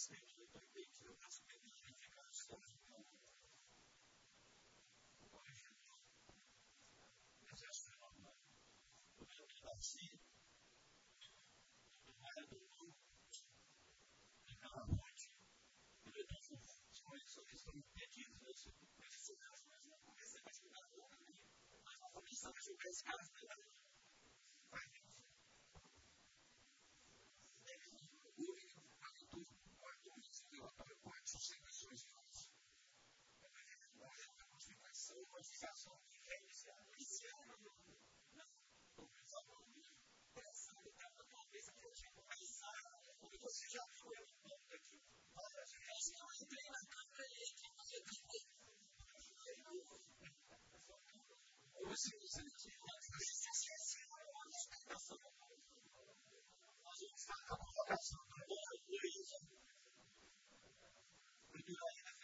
sempre depende do nosso verificação. Mas essa é uma assim, não é do mundo, e não há onde, ele não são questões impedidas, mas se as coisas não começam a ajudar o homem, nós não começamos a julgar esse caso, né? Modificação inicial, não, pensando na tua vez que eu tinha começado, porque você já viu eu ponto aqui. Olha, se eu entrei na câmera e que você ou se você tinha nós vamos falar com a colocação do bom Luiz. Porque ainda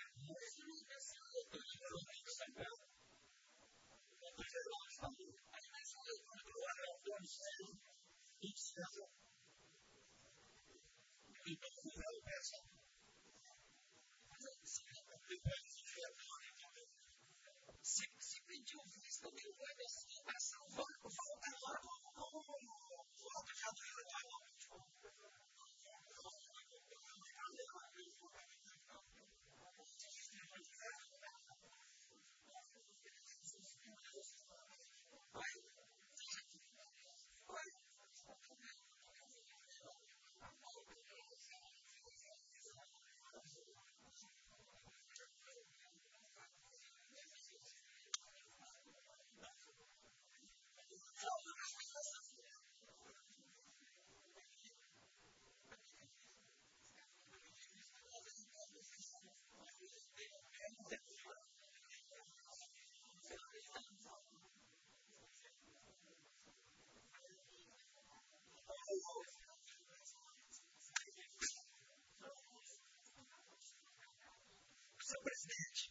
se pediu visto também vai descer para salvar o falta lá o alto de adoração. Senhor presidente,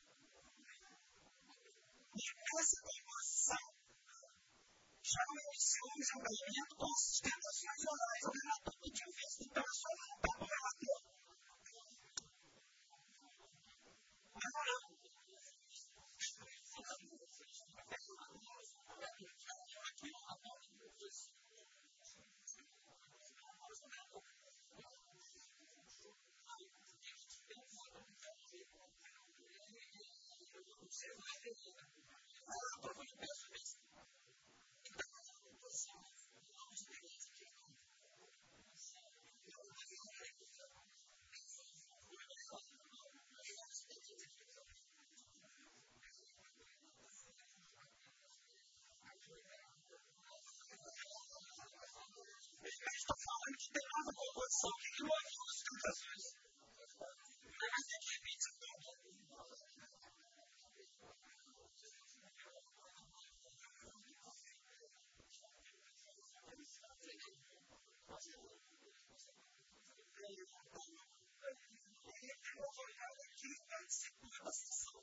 essa negociação já iniciou um julgamento com sustentações orais. O relator pediu visto, então é só voltar para o relator. Mas não. Você vai ter a prova de peso mesmo. Então, você não experiência que estou falando que tem nova composição que não havia sustentações. Mas tem que repetir tudo. Eu vou olhar aqui participando da sessão.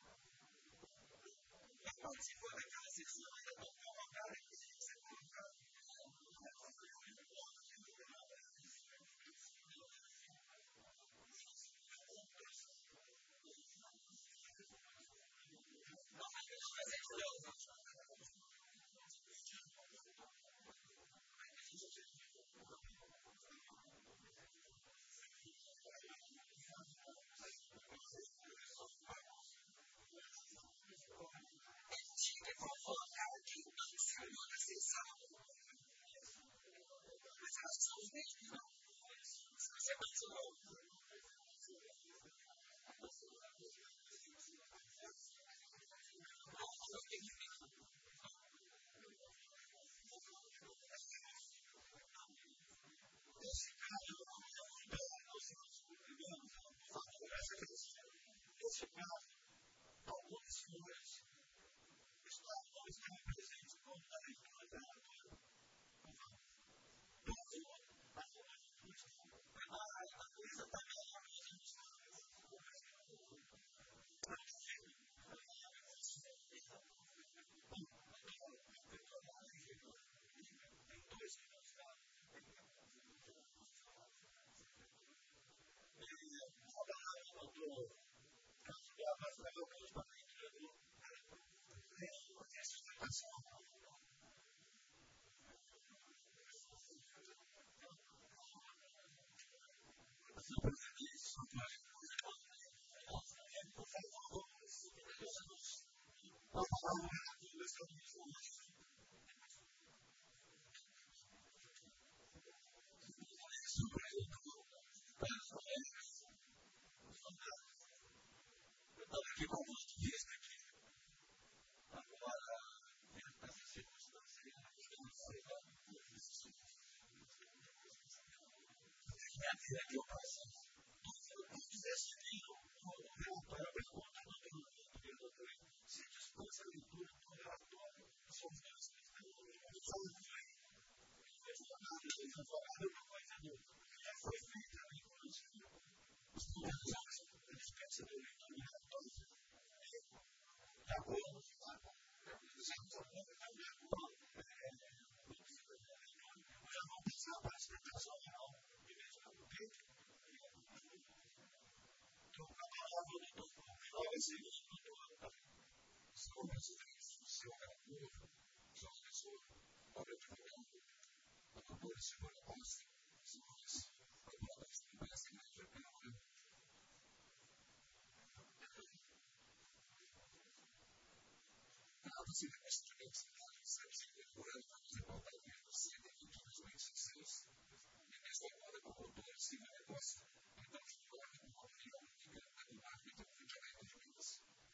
Eu participo daquela sessão e eu estou colocando aqui. Você colocar. Tinha que colocar aqui o que saiu da sessão. Mas elas são os mesmos, não? Se você pensou. Esse caso alguns senhores estão presentes como a relatora. A coisa também é aqui com o ponto de vista aqui. Agora, essa circunstância aí, é que eu passo. Esse livro, o relatório, a pergunta do doutor, se dispensa a leitura do relatório sobre as questões do saúde. Uma coisa que já foi feita ali com os estudantes, a dispensa da leitura do relatório. De acordo com a já vão pensar para a explicação geral de mesmo peito. Então, a palavra do doutor joga esse livro do doutor. São residentes do seu relator, são as pessoas obra de governo, a doutora Silvana Costa, são as protocolos que conhecem mais de pena. Trata-se de questionamentos contemporâneos da desenvolvimento do CDI de 2016, e nesta agora com a doutora Silvana Costa, então formada como opinião única do marketing do Rio de Janeiro de Minas.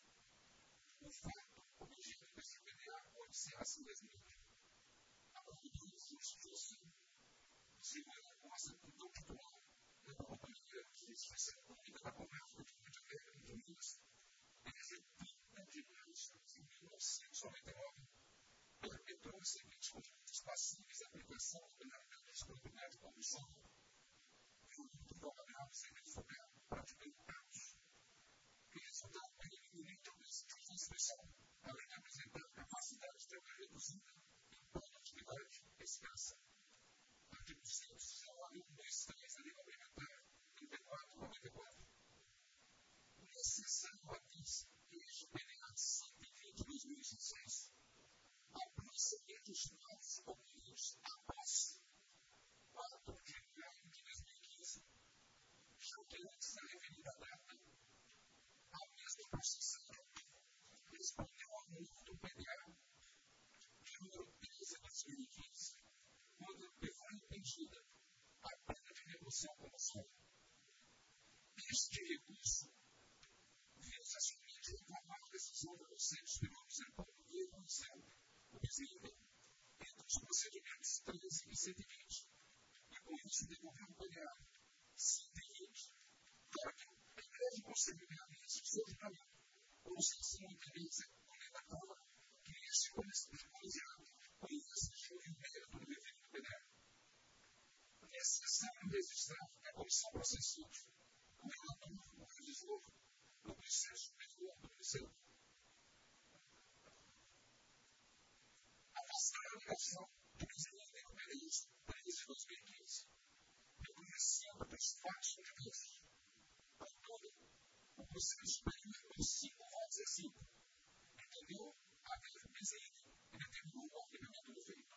O fato origina desse PDA pode ser assim transmitido. A promotora substituição Silvana Costa, então titular da companhia de expressão pública da Comércio do Rio de Janeiro de Minas, desde 30 de março de 1999, perpetuou os seguintes conjuntos passíveis de aplicação do penalidade dos campeonatos de condução, fruto do agravo sem refugar, praticando caos, que resultaram em limite ao exercício de inspeção, além de apresentar capacidade de trabalho reduzida e produtividade escassa. Artigo 123 da Lei Complementar 34/94. Necessário avisa que este PDA 120 de 2016 após seguintes novos convênios após 4 de maio de 2015, já que antes da referida data, a mesma processada respondeu ao novo do PDA de número 13 de 2015, quando lhe foi impedida a pena de remoção como solo. Este recurso visa somente informar a decisão do Conselho Superior do Sertão do Rio de Janeiro, o desempenho entre os procedimentos 13 e 120, e com isso devolver o PDA 120, para que, em breve conselho realize o seu julgamento, ou se assim interessa condenatória, que este colegiado conheça o mérito do referido PDA. Necessário registrar que a comissão processante, o relator, o revisor, no processo superior do Ministério. Afastar a alegação de que se rendeu o período 13 de 2015, reconhecendo os fatos diversos. Contudo, o processo superior, por 5 votos a 5, entendeu a desempenho e determinou o arquivamento do feito.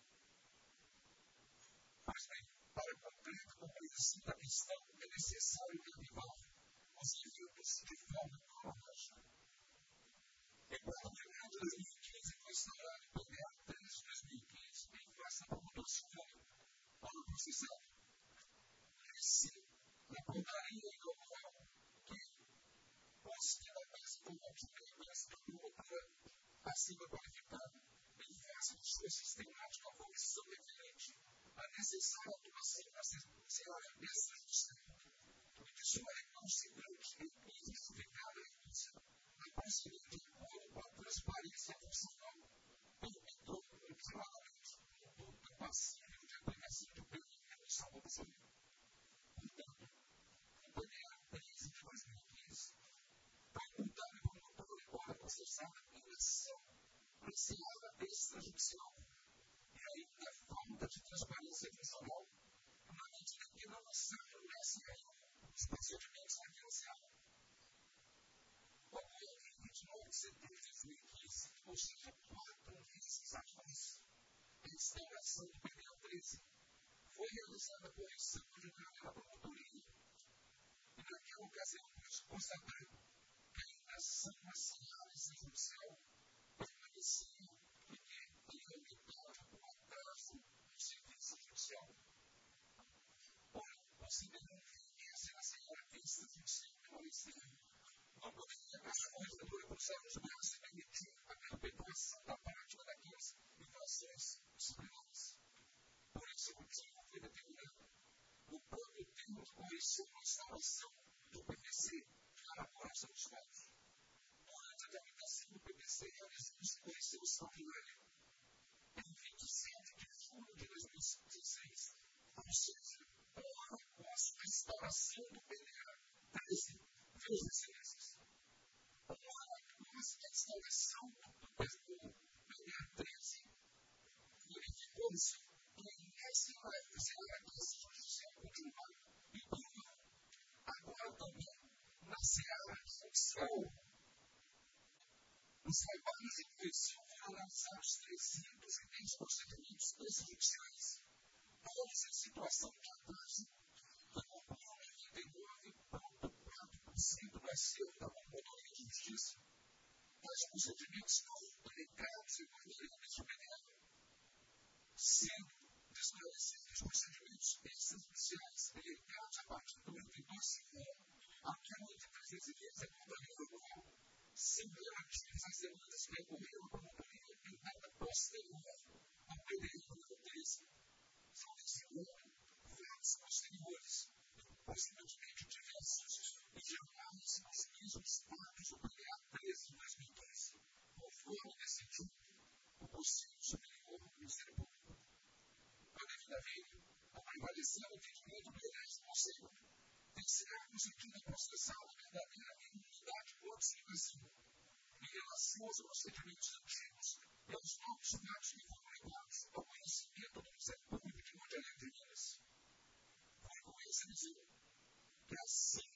Pois bem, para completa compreensão da questão, é necessário arquivar os eventos de forma cronológica. Enquanto o primeiro de 2015 foi instaurado o PDA 13 de 2015 em face da promotora Silvana para o processado, esse, na portaria inaugural, que, posto na base compartilhada da promotora acima qualificada, em face de sua sistemática comissão referente à necessária atuação da seara extrajudicial e de sua reconsiderante e justificada renúncia na conseguinte de acordo com a transparência funcional, permitiu claramente um ponto passível de aplicação de pena de salvação. Portanto, o PDA 13 de 2015 foi imputado por uma promotora processada em ação apreciada extrajudicial e ainda falta de transparência funcional, na medida que não serve o SRU os procedimentos referenciados. Ocorreu em 29 de setembro de 2015, ou seja, 4 meses após a instauração do PDA 13, foi realizada a correção ordinária da promotoria. E naquela ocasião, foi constatado que ainda são uma seara extrajudicial essa função permanecer. Não poderia a fornecedora cruzar os braços e permitir a perpetuação da prática daquelas invasões extremas. Por esse motivo, foi determinado o próprio termo de correção e restauração do PPC para a população dos povos. Durante a tramitação do PPC, realizou-se correção extraordinária. Em 27 de julho de 2016, ou seja, um ano após a instauração do PDA 13, veja excelências. Um ano após a instauração do PDA 13, verificou-se que essa será a Constituição continuada e uma, agora também, na seara judicial. Os trabalhos de correção foram lançados 310 procedimentos extrajudiciais, todos em situação de atraso, que compunham 99,4% do acervo da Promotoria de Justiça. Tais procedimentos foram delegados e guarneridos de PDA, sendo desconhecidos os procedimentos extrajudiciais delegados a partir do momento do segundo até o 310 da Portaria Local, sendo relativos às demandas que recorreram à promotoria em data posterior ao PDI número 13. São desse modo fatos posteriores, possivelmente diversos, e jamais os mesmos fatos do PDA 13 de 2015, conforme decidiu o Conselho Superior do Ministério Público. A devida vez, ao prevalecer o entendimento do elegante Conselho, será concedida processada verdadeira imunidade participativa em relação aos procedimentos antigos e aos novos fatos que foram levados ao conhecimento do Ministério Público de Monte Alegre, Minas. Foi com esse desejo que assim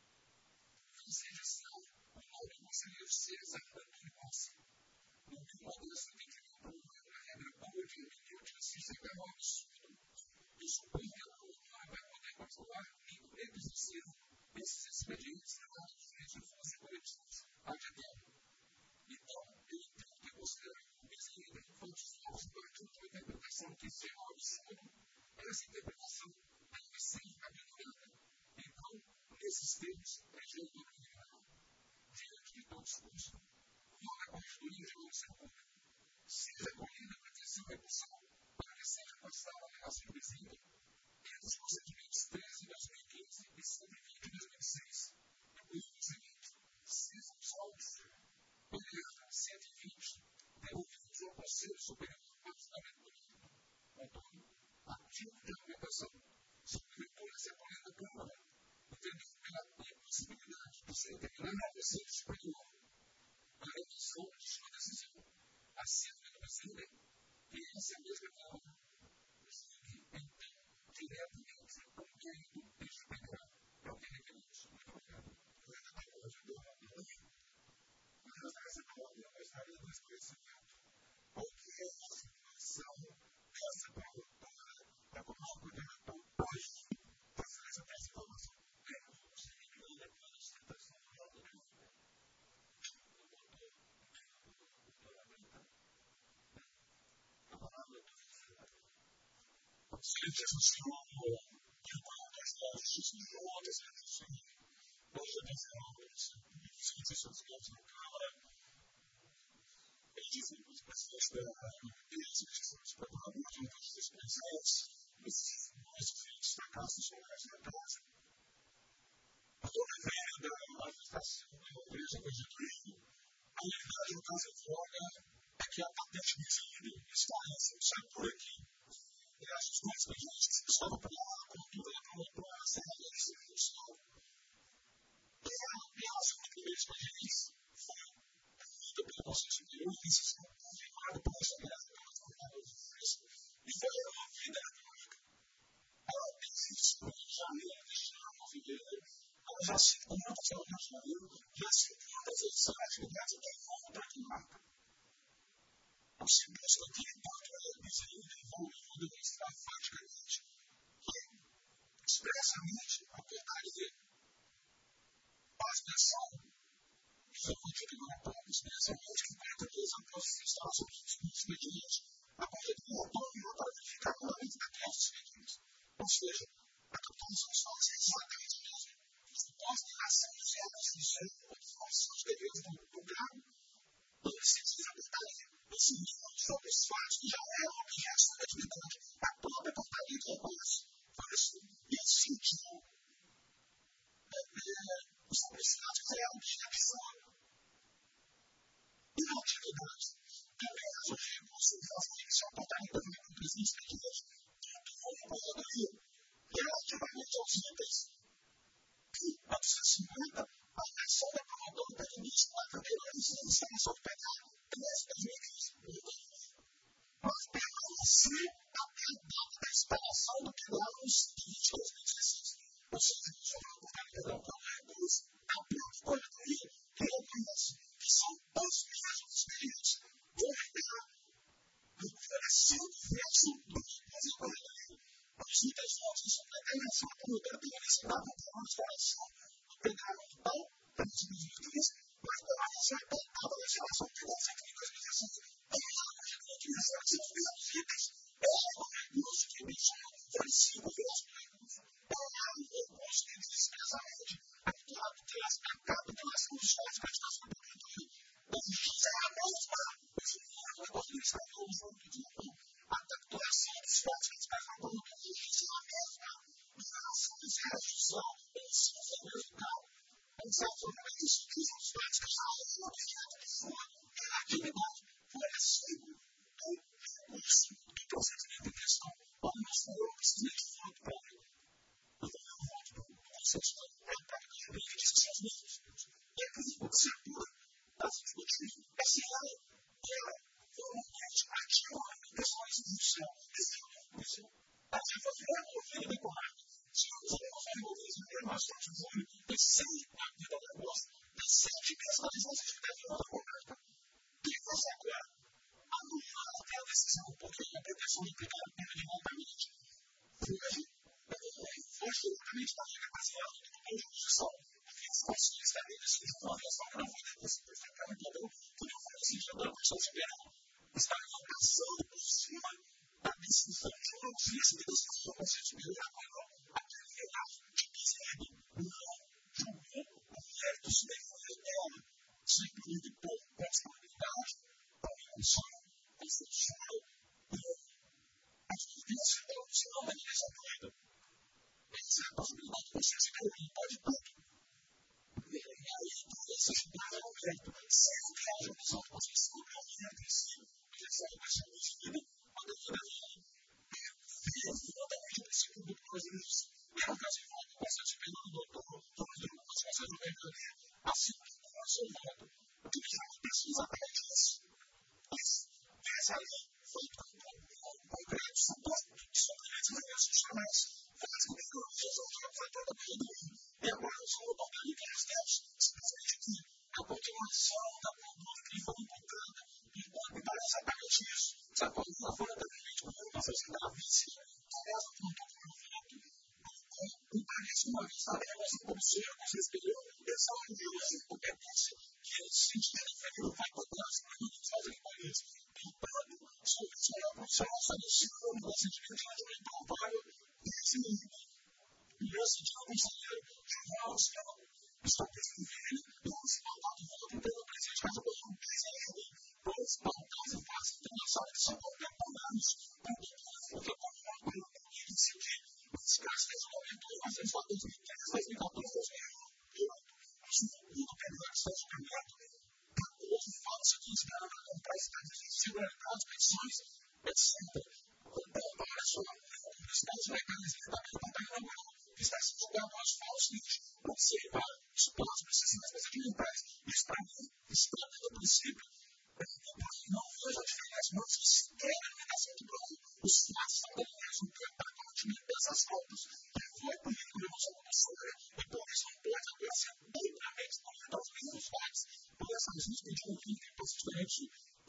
fez registrado o nome do conselheiro César Antônio Costa, no que o modesto entendimento uma regra boa de hermenêutica se chegava ao absurdo e supõe que a promotora vai poder controlar nem exercer esses expedientes de força coletivos ad eterno. Então, eu entendo que considerar o ainda fontes novos a partir de uma interpretação que seja um absurdo, essa interpretação deve ser abandonada. Então, nesses termos, rejeito o criminal, diante de todo discurso, toda a corregedoria de Ministério Público, seja acolhida a pretensão recursal para que seja afastada a alegação de presídio entre os procedimentos 13 de 2015 e 120 de 2006. E o seguinte, sejam salvos PDA 120, devolvidos ao Conselho Superior do Fundamento do Direito. Contudo, a título de argumentação, sobre leitura se acolhendo a Câmara, entendendo pela impossibilidade de se determinar ao Conselho Superior a revisão de sua decisão acerca do presídio, e essa mesma Câmara julgue, então, diretamente com o mérito deste PDA. É o que requerimos. Muito obrigado. Essa palavra é uma área do desconhecimento. Qual que é a situação dessa promotora da Comissão de Diretor hoje? Fazer essa informação. O seguinte, eu depois da citação do JW, o doutor América, a palavra do se associou de quanto às justiça de outras instituições, hoje a decisão na Câmara, ele dizem que os presidentes os procuradores de outros presentes, esses filhos fracassos são mais na casa. A toda a ideia da manifestação da igreja constituída, a realidade do caso de droga é que a patente de exílio está sai por aqui. E as coisas que a gente estava para a cultura da promotora, a serra da instituição. E a relação que eles com eles foi feita pelo Conselho Superior, confirmada por essa guerra pela Tribunal de Justiça, e foi removida a pública. Ela existe no Rio de Janeiro, desde lá no fevereiro, ela já se encontra no Rio de Janeiro, já se encontra as atividades da volta que marca. O segundo que impacto é o desenho de envolvimento demonstrar faticamente que, expressamente, a portaria faz menção que foi contida no ponto, expressamente, que 40 dias após a instalação dos expedientes, a corretora autônoma para verificar o andamento daqueles expedientes. Ou seja, a captação só se exatamente mesmo, após atividade. Também os recursos que são totalmente presentes na igreja. Tudo como corredoria. Relativamente aos itens que, a 250, a reação da promotora da início da primeira legislação sobre pecado, 2015. Mas permanecer até a data da expiração do que dá nos 2016. Ou seja, o governo federal reduz a própria corredoria que reconhece que são os mesmos períodos de recuperação do fluxo do recurso da corredoria. Os itens fortes sobre a intervenção da promotora tem necessidade de uma restauração do pecado total para os 2015, mas permanecer até a data da legislação que dá 2016. São os mesmos itens. É o recurso que mencionou oferecido pelos membros. É o recurso que diz expressamente a capitulação dos fatos para a estação do controle. Ou seja, é a mesma. Esse livro é porque ele está no junto de a capitulação dos fatos para a estação do controle. Isso é a mesma. Em relação à execução, em ciência musical, em certo momento, isso diz os fatos que já é um objeto de sua relatividade. Fornecido do recurso do procedimento em questão. Quando nós falamos, precisa de voto próprio. Então, é o voto do consenso da própria jurídica de discussões mesmos. E a crise pode ser pura. Nós discutimos essa área que ela formalmente ativa questões do céu, desse recurso. A gente foi removida da comanda. Se nós não removemos a informação de julho, tem 6 da vida da agosto, tem 7 personalizações que devem ir na comanda. E você agora, anular a decisão, porque a proteção implica a pena de voltamento. Foge exatamente da regra baseada no ponto de justição, porque as condições da lei decidem uma relação que não foi depois perfeitamente entendeu que não foi decidida pela Constituição Federal. Está passando por cima da decisão de uma audiência de decisão do Conselho Superior Eleitoral, aquele legado de Pizarro não julgou o mérito superior dela, simplesmente por constitucionalidade, constituição constitucional a justiça constitucional da direção doida. Essa é a possibilidade de você se perder, pode tudo. E aí, essa cidade é um mérito. Sempre que a justiça constitucional é um mérito em si, ele sai da sua vida, quando ele deve ver totalmente o princípio do projeto. E no caso, o Conselho Superior do Doutor, o Conselho Superior, assim como o seu voto, utilizando exatamente isso. Essa lei foi concreto, suposto, suplementos e regras institucionais. Faz com que os resultados foi toda a corredoria. E agora eu sou o doutor de Ministérios, simplesmente que a continuação da conduta que lhe foi imputada, me parece exatamente isso. Sabe quando uma fora da política, quando uma sociedade vicia, aliás, eu não estou com o meu voto, me parece uma vez a relação como ser, com ser superior, essa é uma ideologia de competência que ele se sente defendendo vai tocar as coisas que fazem com isso. Portanto, solucionar a profissão, solucionar o sentimento de um improvável desse nível. E esse dia, o conselheiro João está prescrevendo o mandato voto pelo presidente da República, o PSL, pois pautas e fases internacionais que são contemporâneos, porque como uma coisa que decidir, nesse caso, resolvimento de 1913, 2014, 2018, isso tudo pelo Estado Superior, houve falsa que espera para comprar estados de segurança, pensões, etc. Para sua universidade legais, ele está perguntando agora que está se julgando aos falsos, observar os planos necessários ambientais. Isso, para mim, está dentro do princípio. Não vejo a diferença, mas sequer a limitação do Brasil. Os fatos são delineados no campo da continente dessas faltas, que foi político de nossa professora, e por isso não pode agora ser duplamente conectado aos mesmos fatos. Por essa razão, eu pedi um link para os diferentes,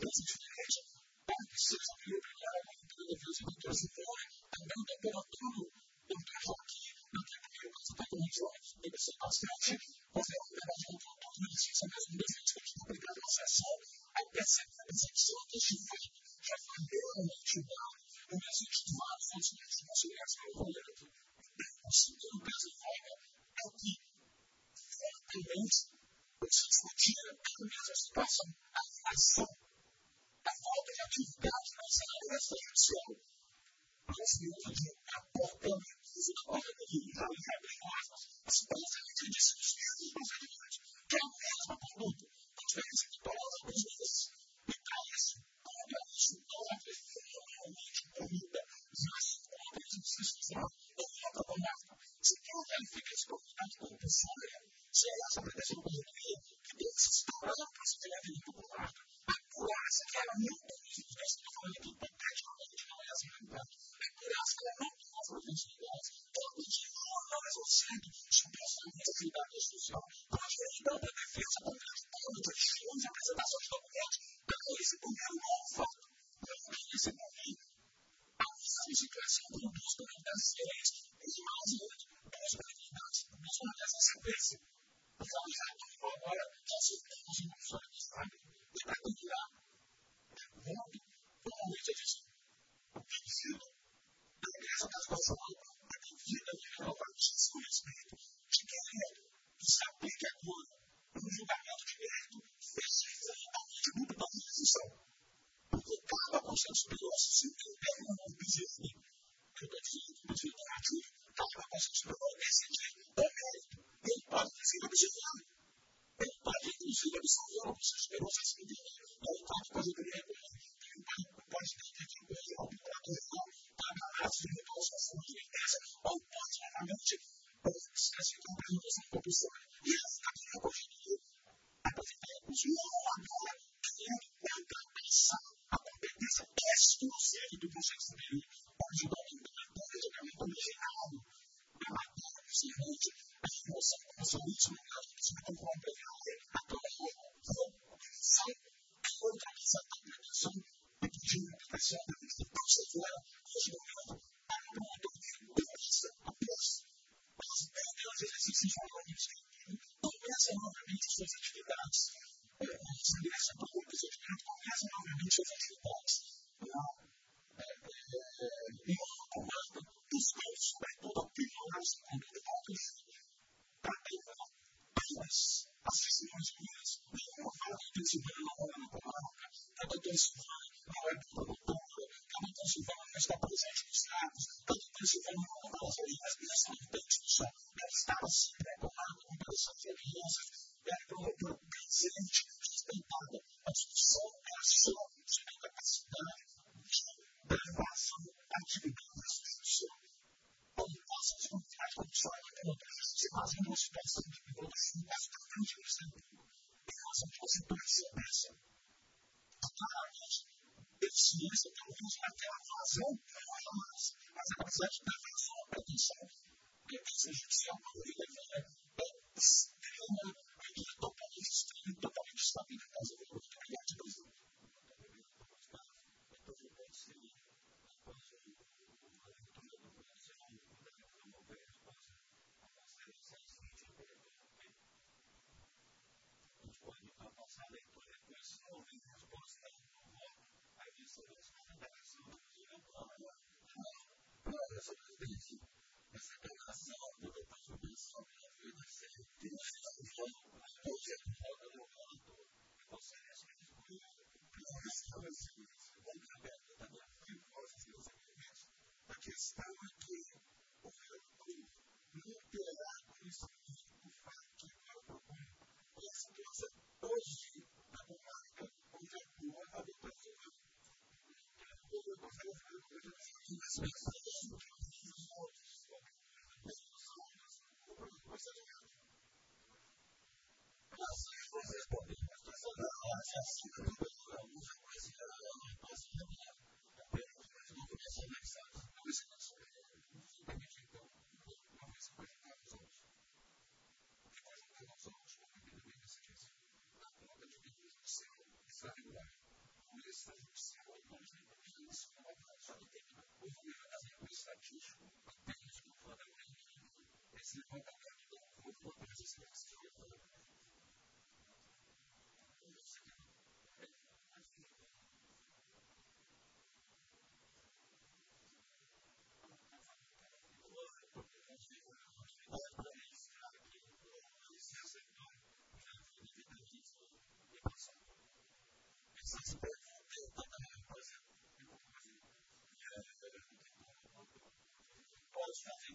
para que seja primeiro, pelo Deus e doutor Simone, também o temperaturo, eu estou aqui, no tempo que eu estou com os olhos, eu pensei bastante, fazer uma interação com todos os ciências mesmo, defeitos que a gente está aplicando na sessão, a percepção deste fato já foi realmente dado, no existe de vários outros meios de conciliação envolvendo. O segundo caso de forma é que, fortemente, se discutia a mesma situação, a inflação, a falta de atividade na área extrajudicial, mas no uso de aportamento, uso da corredoria, já me abrindo aspas, supostamente disse os mesmos procedimentos, que é a mesma conduta, a diferença que todas algumas vezes muito popular. A curaça, que era muito difícil, estou falando aqui hipoteticamente, não é assim a realidade. A curaça era muito mais profissional. Ela continua não exercendo especialmente a atividade social. Nós ajudando a defesa contra as públicas, as apresentações de documentos, para esse primeiro novo fato. Esse momento, a situação conduz para das diferentes e mais outras possibilidades de uma dessas sequências. Então, já estou agora, já se temos uma história de sabe, e para terminar, muito, normalmente a gente pedido da Igreja da Nacional, a pedida de renovação do respeito, de querer que se aplique agora um julgamento direto, precisa realmente muito da transição. Porque cada conselho superior se tem um objetivo. Eu estou dizendo que o objetivo negativo, cada conselho superior decidir o mérito. Ele pode decidir objetivado. Ele pode, inclusive, absolver o conselho superior se assim entender. Ele pode fazer direito. Ele pode ter que ter uma procuradoria para análise de representação de limpeza, ou pode, novamente, esquecer a apresentação compulsória. E ele está aqui recorrido. Apresentar recursos não agora, que é ultrapassar a competência exclusiva do Conselho Superior, onde o domínio do julgamento original, a matéria do seguinte, a remoção do conselhismo, que se conforme a são a ultrapassar a compreensão e pedir uma aplicação da Constituição severa do julgamento para um promotor de justiça após os exercícios formais que começam novamente suas atividades. Essa igreja do procedimento começa novamente suas atividades. E uma comanda dos quais, sobretudo, aprimorar o conduto do autogênio para terminar as testemunhas nenhuma fala de Silvana não mora na comarca, que a doutora Silvana não é produtora, que a doutora Silvana não está presente nos atos, que a doutora Silvana não é as crianças não tem discussão. Ela estava sempre na comarca, com pressão de crianças, era promotora presente, respeitada. A discussão era só sobre a capacidade de preservação da atividade da instituição. Como passa as vontades, como só ela tem outra se fazendo uma situação de evolução bastante recente em relação a uma situação dessa. Claramente, ciência talvez naquela razão mas a capacidade de prevenção e proteção que a ciência judicial é extrema e totalmente estabilizada. Muito obrigado, presidente. A leitura depois se não houver resposta no voto, aí isso é uma declaração do essa presidente, essa declaração do doutor Jubim sobre a vida ser hoje roda no voto, e você escolheu a questão é que o relator não terá conhecimento do fato que agora propõe essa situação hoje na comarca onde atua a doutora Silvana. Eu gostaria de fazer uma coisa assim, mas eu gostaria de responder a situação da pode fazer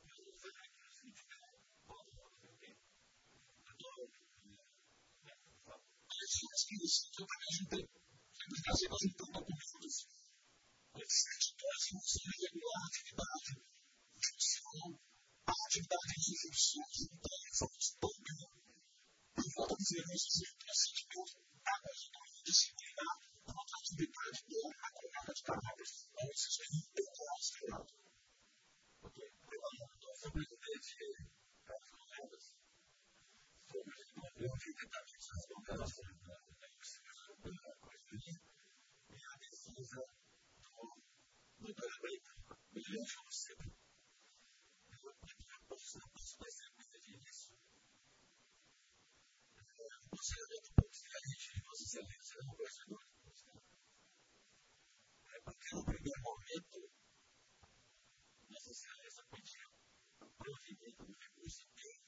eu também juntei. Sempre trazer nós juntando documentos. Certidões de uso irregular de atividade judicial, a atividade de justiça, então, fomos também, por volta de dizer, esse procedimento tentar disciplinar uma atividade boa na coluna de cadáveres antes de tentar rastrear. Ok? Então, sobreviver de problemas, eu vi detalhes das novelas da coisa e a defesa do Dora brilhante como sempre. Eu posso dar sequência disso. Você é muito pouco diferente de Vossa Excelência, não gostador de você. Porque no primeiro momento, Vossa Excelência pediu o provimento do recurso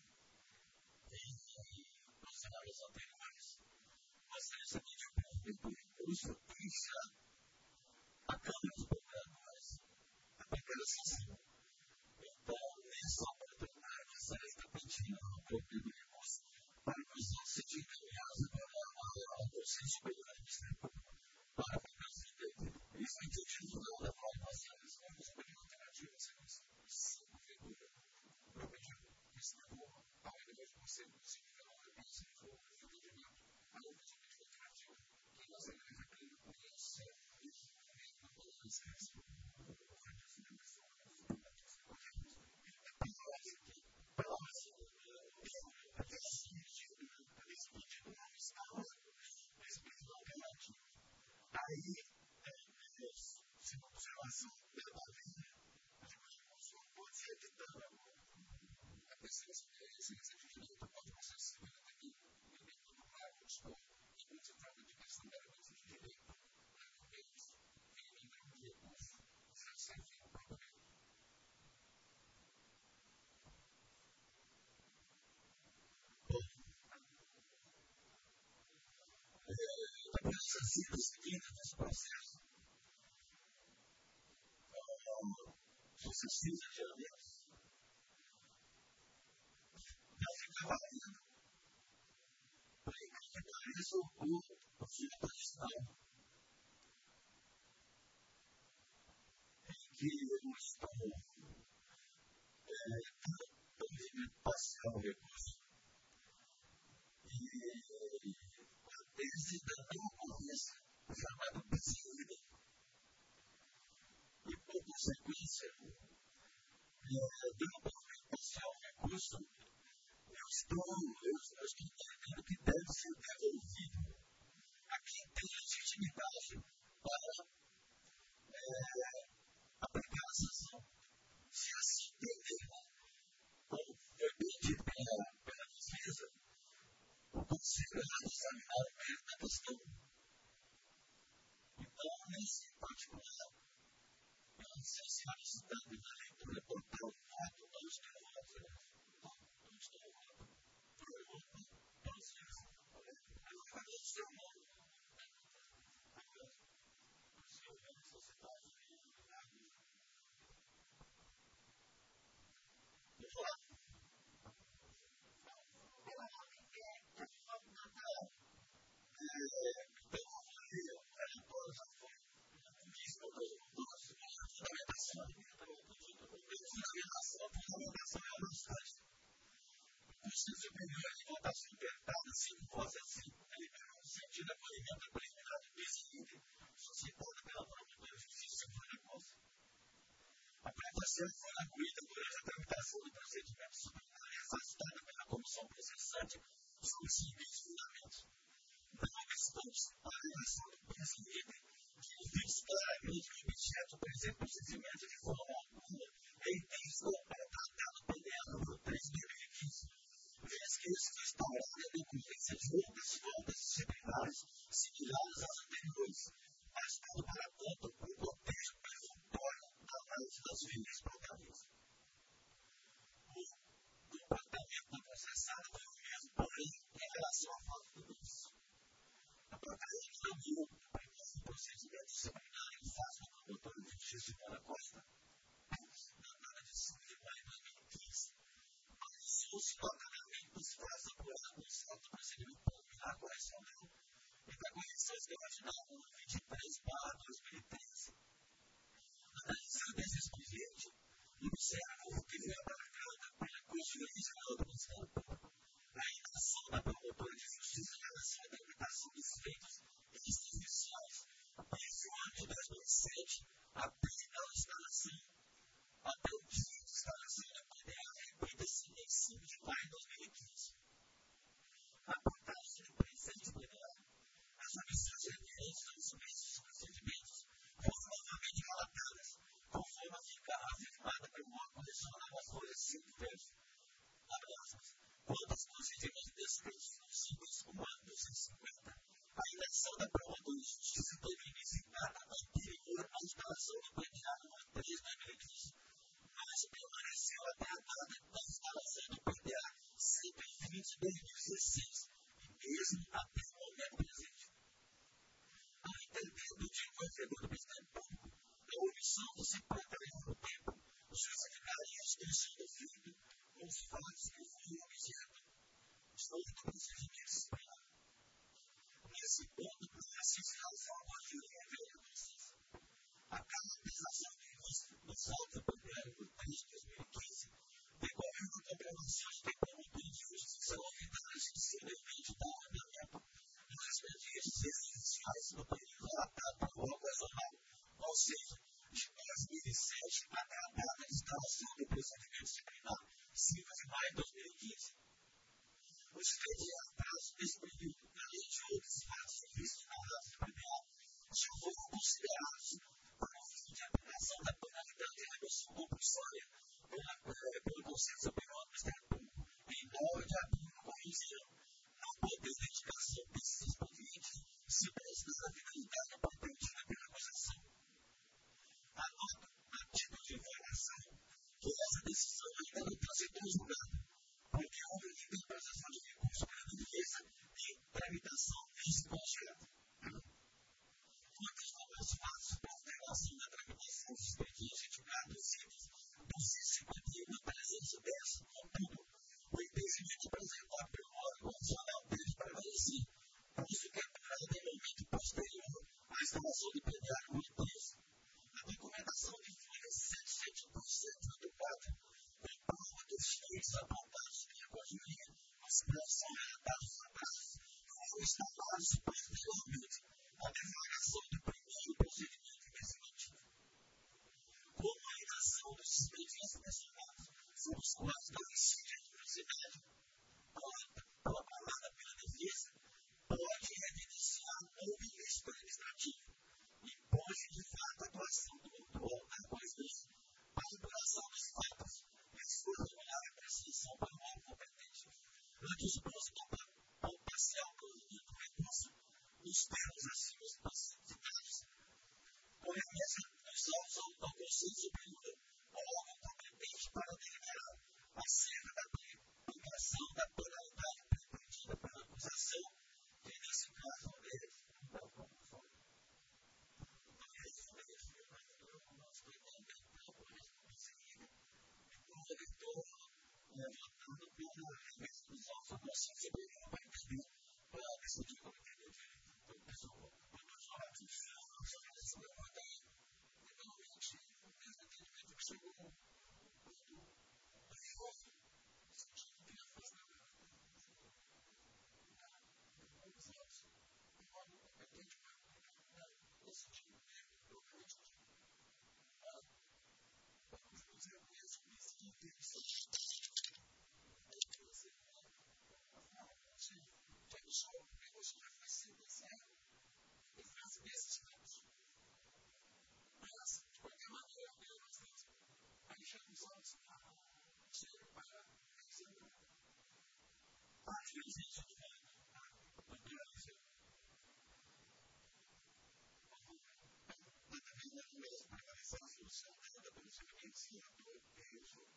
nos anos anteriores. Vossa Excelência pediu o provimento do recurso e já a Câmara dos Governadores aplicaram a sanção. Então, nessa oportunidade, Vossa Excelência está pedindo o provimento do recurso para que os nossos sejam encaminhados ao Conselho Superior Administrativo para a aplicação dele. Isso é entendido da forma passada, isso é uma superior alternativa, você não sabe o que é eu pedi isso na boa, ao invés de você conseguir uma repassa de forma de entendimento, a outra superior alternativa, que você deve conhecer isso, na balança, essa aí, se uma observação verdadeira, o pode ser evitando a presença de direito pode processar aqui, dentro do marco de história, e quando se trata de questão da presença de direito, eles lembram de recurso, já serve o próprio. Assim, o seguinte desse processo, sucessivos de anos, já ficava ainda. Por incrível que pareça, o filho tradicional, em que eu estou provimento parcial ao recurso, e a tese da não ocorrência, chamada PCID, e por consequência, dando provimento parcial ao recurso, eu estou entendendo que deve ser devolvido a quem tem legitimidade para aplicar a sanção. Se assim entender, como foi bem dito pela defesa, o Conselho já examinar o mérito da questão. Então, nesse particular, eu não sei se a necessidade da leitura total do fato, não estou Superior de votação apertada, se fosse assim, ele no sentido da acolhimento da preliminar do PCID, suscitada pela Promotoria de Justiça de Negócio. A prestação foi acolhida durante a tramitação do procedimento superior e afastada pela comissão processante sob os seguintes fundamentos. Não obstante a alegação do PCID, que diz claramente que o objeto apresenta procedimento de forma alguma é intenso para tratar do PDA número 3/2015. Vez que isso foi instaurado em decorrência de outras faltas disciplinares similares às anteriores, bastando para tanto um contexto perfunctório da análise das vias protagonistas. O comportamento da processada foi o mesmo, porém, em relação à falta do vício. A própria viu o procedimento disciplinar em face do promotor de justiça Simona Costa, na data de 5 de maio de 2015, analisou-se os fatos apurados no saldo do procedimento preliminar correcional e da correção extraordinária número 23/2013. Analisando esse expediente, observo que foi abarcada pela Constituição do Ministério Público a intenção da promotora de justiça em relação à tramitação dos feitos todos os procedimentos foram novamente relatadas, conforme fica afirmada pelo órgão condicional às folhas 5 vezes. Abre aspas. Quando os procedimentos descritos nos símbolos 1 a 250, a eleição da prova do justiça teve início em data anterior à instalação do plenário no 3 de 2015, mas permaneceu até a data da instalação do PDA sempre em 20 de 2016, e mesmo até o momento presente. A entender do desenvolvedor do Ministério Público, a omissão de se preparar no tempo justificaria a extensão do feito com os fatos que foram objeto do procedimento disciplinar. Nesse ponto, assiste a forma de rever a caracterização do início dos autos do plenário do 3 de 2015, decorrendo da comprovação de que o promotor de justiça novidades de seu evento da ordenamento nos expedientes judiciais no período relatado pelo órgão regional, ou seja, de 2007 até a data de instalação do procedimento disciplinar, 5 de maio de 2015. Os expedientes desse período, além de outros fatos previstos na data do PDA, já foram considerados como fim de aplicação da penalidade de redução compulsória pelo Conselho Superior do Ministério Público em 9 de abril do corrente ano, não podendo a indicação desses expedientes se prestar a finalidade pretendida pela acusação. Anota, a título de informação, que essa decisão ainda não transitou julgada, porque houve interpretação de recurso pela defesa e tramitação vice-colegiada. Quanto aos novos fatos de postergação da tramitação dos expedientes indicados nos itens 251 e 310, contudo, o impedimento apresentado pelo órgão condicional deve prevalecer, posto que é apurado em momento posterior à instalação do plenário no 3. A documentação de folha 782-184 comprova que os feitos apontados pela Corregedoria, os quais são relatados atrás, foram instalados posteriormente à deflagração do primeiro procedimento investigativo. Como a redação dos expedientes mencionados são os quais da insídia de velocidade, proclamada pela defesa, pode evidenciar um ilícito administrativo e pode, de fato, a atuação do órgão colegiado para a apuração dos fatos e formular a prescrição para o órgão competente, antes do parcial do recurso, nos termos acima citados, com remessa dos autos ao Conselho Superior, ao órgão competente para deliberar acerca da aplicação da penalidade pretendida pela acusação, que nesse caso é da compulsória. Votando pela remessa dos autos ao Conselho Superior para entender, para decidir como entender direito. Então, pessoal, todos os autos são levantados legalmente, nesse entendimento que chegou ao ponto maior sentido que afastamento. Os autos, o órgão competente para aplicar esse tipo de documento. Os recursos decidem só o negócio já foi sentenciado e faz esses casos. Mas, de qualquer maneira, aí já nos olhos chega para resolver. Às vezes, a gente vai também na mesma preparação a solução dada pelo segmento senador que realizou.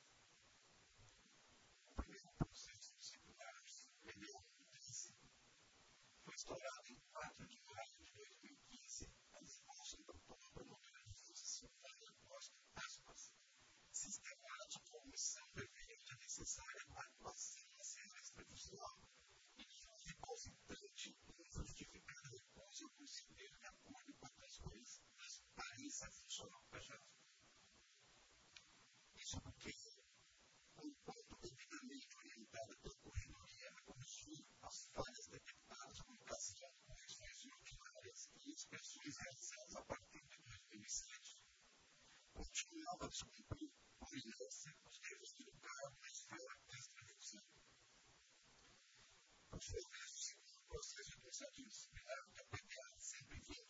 O primeiro processo disciplinar, foi instaurado em 4 de maio de 2015, a disposta pela Promotoria de Justiça Silvânia Costa Aspas, sistemática omissão preferente necessária à atuação na cena extrajudicial e de um repositante injustificada recusa ao conselheiro de acordo com as leis da transparência funcional da JAF. Isso porque enquanto devidamente orientada pela Corregedoria a corrigir as falhas detectadas com ocasião de correções ordinárias e inspeções realizadas a partir de 2007, continuava a descumprir por inércia os deveres do cargo na esfera extrajudicial. Os deveres do segundo processo administrativo disciplinar, que é o PDA 120,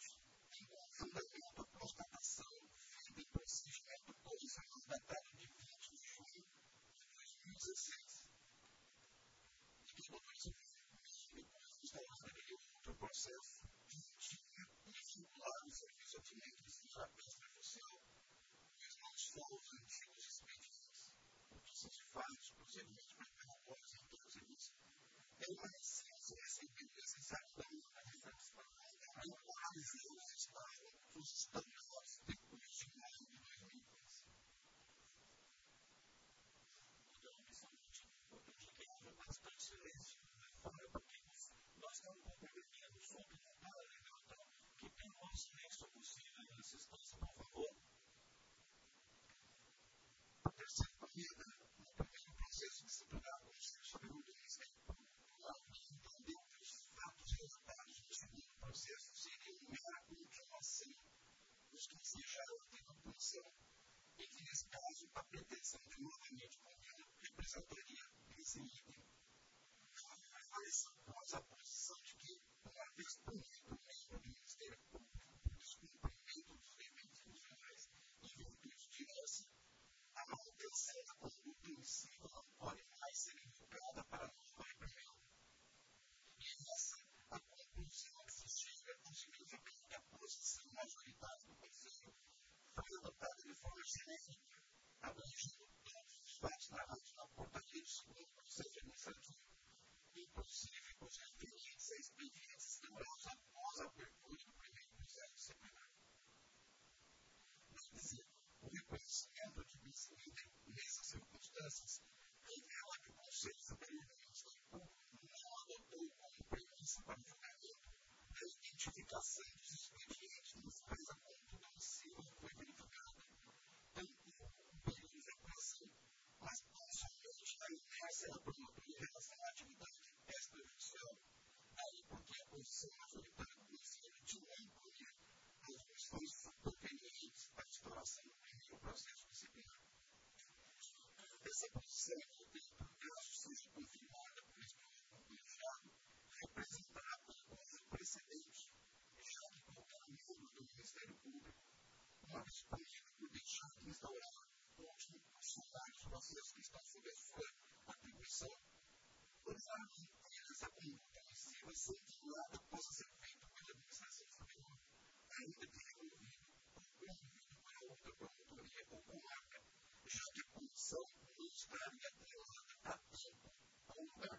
definição de novamente contínua representaria esse item. Faz após a posição de que, uma vez punido o membro do Ministério Público por descumprimento dos deveres funcionais em virtude de essa, a manutenção da conduta omissiva não pode mais ser invocada para nova reprimenda. E essa, a conclusão que se chega não significa que a posição majoritária do Conselho foi adotada de forma genérica, abrangendo todos os fatos narrados na portaria do segundo processo administrativo, inclusive os referentes a expedientes celebrados após a abertura do primeiro processo disciplinar. Quer dizer, o reconhecimento de Bissílio nessas circunstâncias revela que o Conselho Superior do Ministério Público não adotou como premissa para o julgamento a identificação dos expedientes nos quais a conduta omissiva foi verificada, tampouco o período de atuação, mas tão somente a inércia da promotoria em relação à atividade extrajudicial, aí porque a posição majoritária do Conselho tinha incluído as funções supervenientes para a instauração do primeiro processo disciplinar. Essa posição, caso seja confirmada por este colegiado, representará um precedente, já que qualquer membro do Ministério Público, uma vez punido por deixar de instaurar ou de impulsionar os processos que estão sob a sua atribuição, poderá manter essa conduta omissiva sem que nada possa ser feito pela administração superior, ainda que removido ou promovido para outra promotoria ou comarca, já que a punição não estaria atrelada a tempo ou lugar.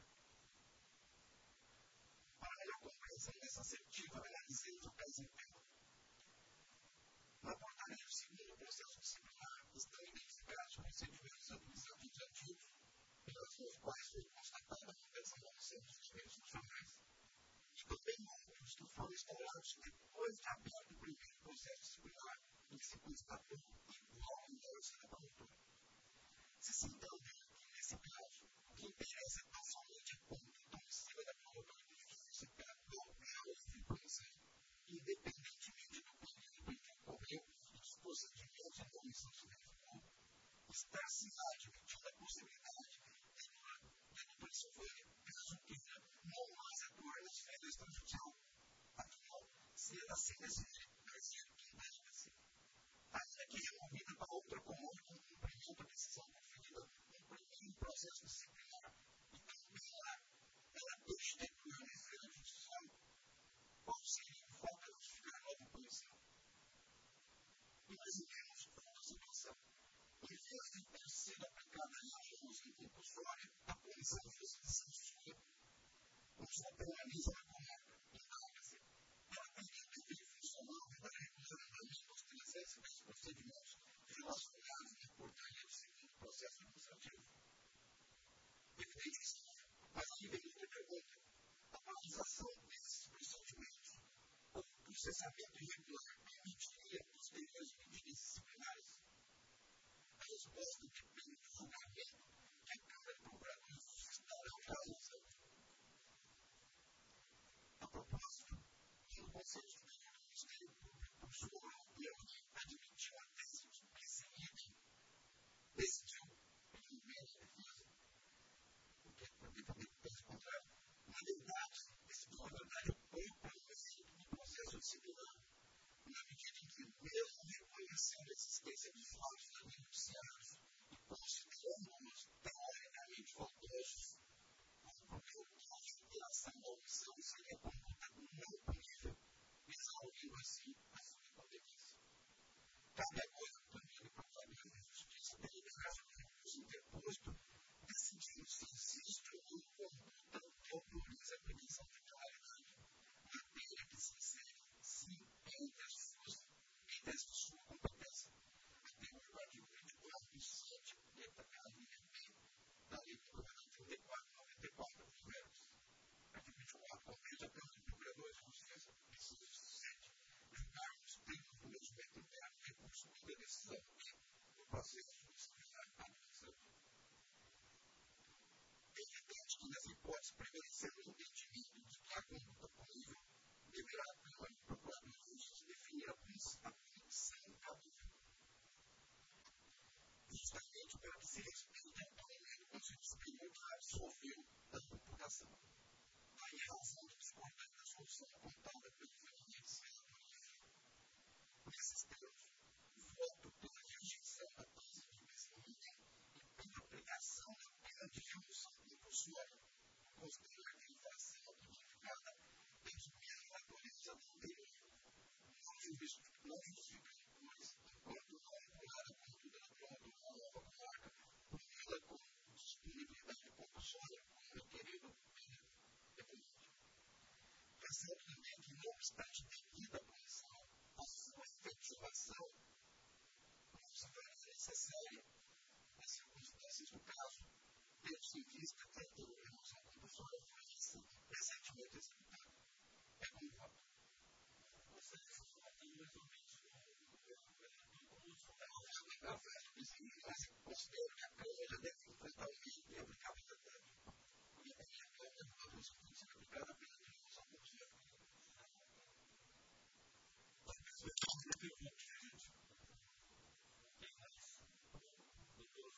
Para melhor compreensão dessa assertiva, analisemos o caso inteiro. Na portaria do segundo processo disciplinar estão identificados procedimentos administrativos pelos quais foi constatada a manutenção da omissão dos deveres funcionais, e também outros que foram instaurados depois de aberto o primeiro processo disciplinar em que se constatou igual inércia da promotora. Se se entender que, nesse caso, o que interessa é tão somente a conduta omissiva da promotora de justiça pela qual já houve punição, independentemente do período em que ocorreu e dos procedimentos em que a omissão se verificou, estar-se-á admitindo a possibilidade de a doutora Silvânia, caso queira, não mais atuar na esfera extrajudicial. Afinal, se ela assim decidir, exercer quem deve-se, ainda que removida para outra comuna com cumprimento da decisão conferida no primeiro processo disciplinar, e também lá ela deixe de atuar na esfera judicial, qual seria o fato de justificar a nova punição? Imaginemos outra situação. Em vez de ter sido aplicada a anos em compulsória, a punição fosse de censura. Como só permanece na comarca, indaga-se, ela teria dever funcional de dar regular andamento aos 310 procedimentos relacionados na portaria do segundo processo administrativo. Evidente que sim, mas aí vem outra pergunta. A paralisação desses procedimentos ou o processamento irregular permitiria posteriores medidas disciplinares? A resposta depende do julgamento que a Câmara de Procuradores estará realizando. A propósito, o Conselho Superior do Ministério Público, por sua opinião, admitiu a tese de que esse item decidiu em média defesa, porque também pelo contrário, na verdade, decidiu a verdade própria no efeito do processo disciplinar, na medida em que, mesmo reconhecendo a existência de fatos denunciados e considerando-os teoricamente faltosos, concluiu que a interação da omissão seria conduta não punível, exaurindo assim a sua competência. Cabe agora também ao Procurador de Justiça deliberar sobre o recurso interposto, decidindo se existe ou não conduta que autoriza a pretensão de penalidade, matéria que se insere, sim, entre as de sua competência, até o artigo 24 e 7, letra A e letra B, da Lei de Procurador 34 e 94 dos verbos. Artigo 24, compete à Câmara de Procuradores de Justiça, inciso 7, julgar os termos do regimento interno de recurso da decisão do processo disciplinar administrativo. É evidente que, nessa hipótese, situação apontada pelo Fernando Silva, nesses termos, voto pela rejeição da tese de Messinini e pela pregação da pena de remoção compulsória, considerando que a infração tipificada é de mesma natureza do anterior, não justificando, pois, enquanto não regulada a conduta da promotora nova comarca, ela com disponibilidade compulsória, como requerido pela República. Ressalto também que, não obstante devida a punição, a sua efetivação não se faz necessária nas circunstâncias do caso, tendo-se em vista que a remoção compulsória foi recentemente executada. É como voto. Você tem mais ou menos a oferta do Messinini, mas considero que a Câmara já deve enfrentar o meio de aplicabilidade. E aí a Câmara não pode ser aplicada pela remoção compulsória. Talvez eu tenha pergunta, gente. Tem mais? Doutor?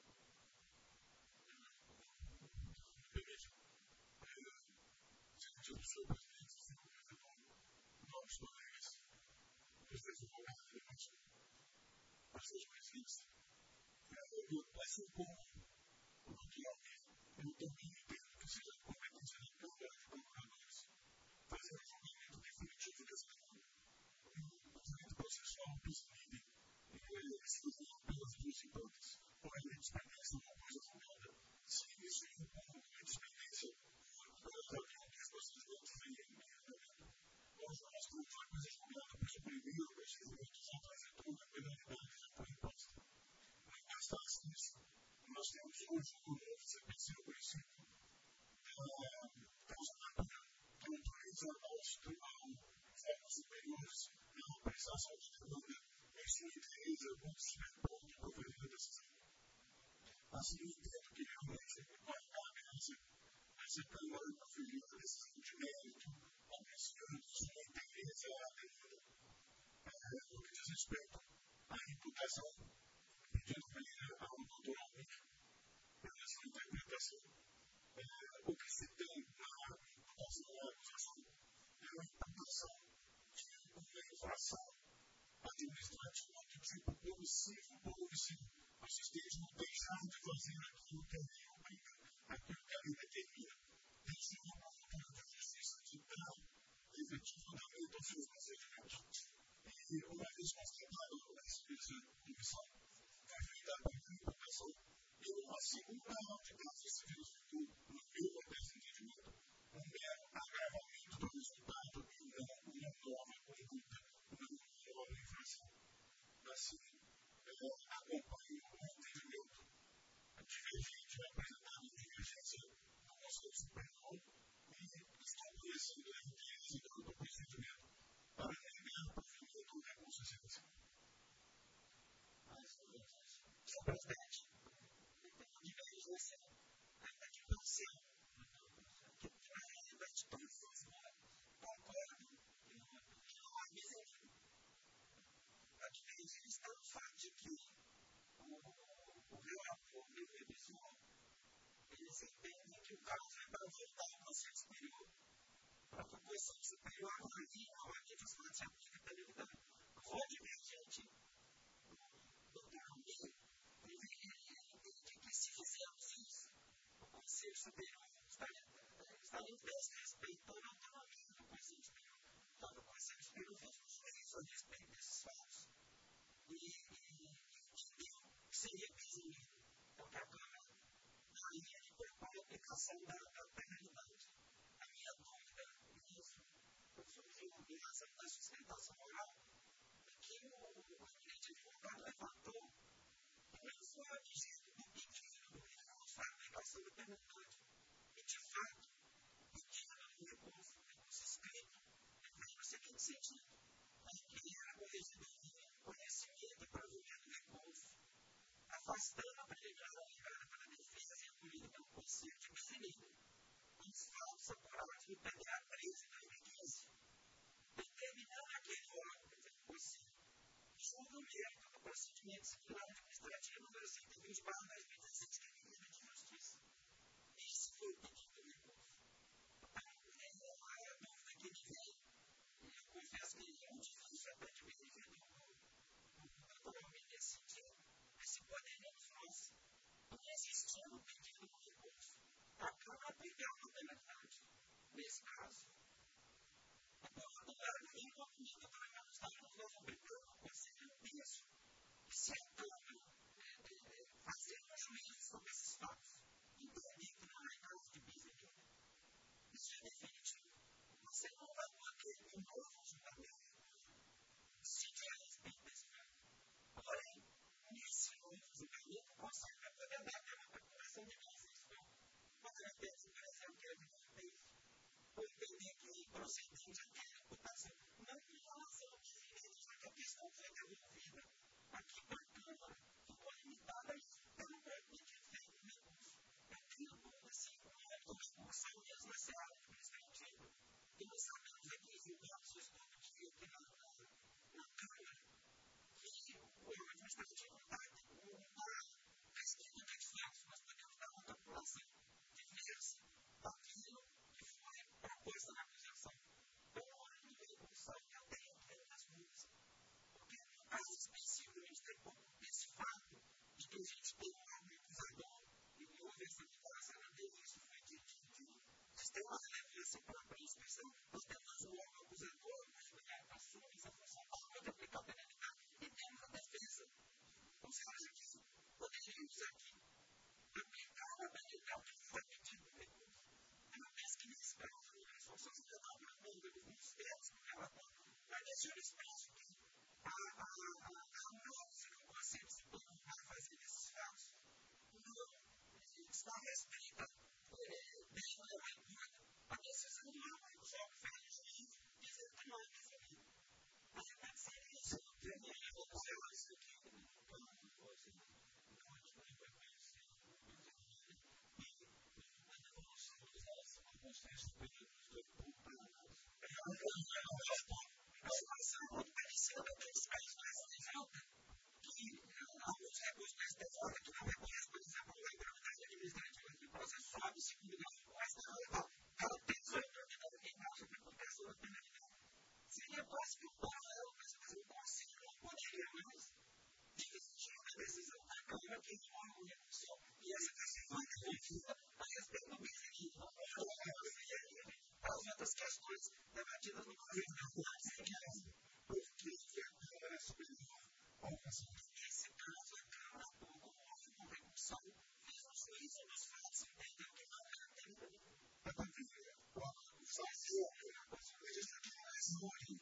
Permite? Sentido sobre a presidente, se não novos colegas, presidente do governo, as suas presidentes, assim como o que eu também entendo que seja a competência da Câmara de Procuradores fazer o julgamento definitivo dessa demanda. O direito processual do PISNID se fazia pelas duas hipóteses, ou a independência ou coisa julgada, se isso impõe a independência para que os procedimentos venham em julgamento. Nós temos uma coisa julgada para suprimir o procedimento só trazer toda a penalidade já por imposta. Mas está assim, nós temos hoje o novo CPC, o princípio da causa que autoriza aos órgãos superiores a prestação de demanda em sua inteireza quando estiver pronto para proferir a decisão. Assim, eu entendo que realmente não cabe essa Câmara proferir a decisão de mérito, apreciando sua inteireza a demanda. No que diz respeito à imputação, pedindo para ir ao doutor Almeida, pela sua interpretação, o que se tem na imputação da acusação é uma imputação de uma infração administrativa do tipo omissivo, assistente não deixar de fazer aquilo que a lei obriga, aquilo que a lei determina, deixa uma promotora de justiça de dar efetivo andamento aos seus procedimentos. E uma vez constatada essa omissão, foi feita a primeira imputação e uma segunda aplicação civil no meu entendimento, um mero agravamento do resultado e não uma nova conduta, não uma nova infração. Assim, acompanho o entendimento divergente apresentado em divergência do Conselho Superior e estou conhecendo a inteireza do procedimento para negar o provimento do recurso essencial. Senhor presidente, a divergência ainda de posição, que na realidade todos concordam que não há miséria. A divergência está no fato de que o relator e o revisor, eles entendem que o caso é para voltar ao Conselho Superior, para que o Conselho Superior avalie novamente as partes de aplicabilidade. O divergente do Almeida, ele entende que se fizermos isso, o Conselho Superior estaria em desrespeitando a autonomia do Conselho Superior. Então, o Conselho Superior fez um juízo a respeito desses fatos. E seria presumido, porque a Câmara daria de propor a aplicação da penalidade. A minha dúvida nisso surgiu em razão da sustentação oral, é que o gabinete advogado levantou uma forma do pedido do recurso para a aplicação da penalidade. E, de fato, o pedido do recurso escrito veio no seguinte sentido: que era corregedoria, conhecimento e provimento do recurso, afastando a preliminar alegada pela defesa e acolhida pelo Conselho de Messinini, os fatos apurados no PDA 13 de 2015, determinando aquele órgão, o Conselho, julga o mérito do procedimento disciplinar administrativo número 120/2016, que é medida de justiça. Esse foi o pedido do recurso. A dúvida que me vem eu expresso que a música, o conceito de como vai fazer esses fatos, não está restrita bem a leitura. A decisão não é um jogo feito de dizer que não é definido. Mas eu quero dizer isso, eu vou dizer isso aqui, não pode não é disponível para isso, e a evolução dos nossos conceitos superiores do público. A situação é muito parecida com aqueles países mais desenvolvidos, que alguns recursos mais desenvolvidos que não reconhecem, por exemplo, a gravidade administrativa do processo sobe, segundo grau, mas ela tem sua autoridade em baixa para colocar sua penalidade. Seria possível que o paralelo, mas o conselho não poderia mais decidir a decisão da Câmara que envolve o recurso. E essa decisão é defendida a respeito do mecanismo. As outras questões debatidas no Conselho Nacional porque a Câmara Superior, nesse caso, a Câmara, como houve uma recursão, mesmo os juízes dos fatos entenderam que não era tempo. O legislativo é júri,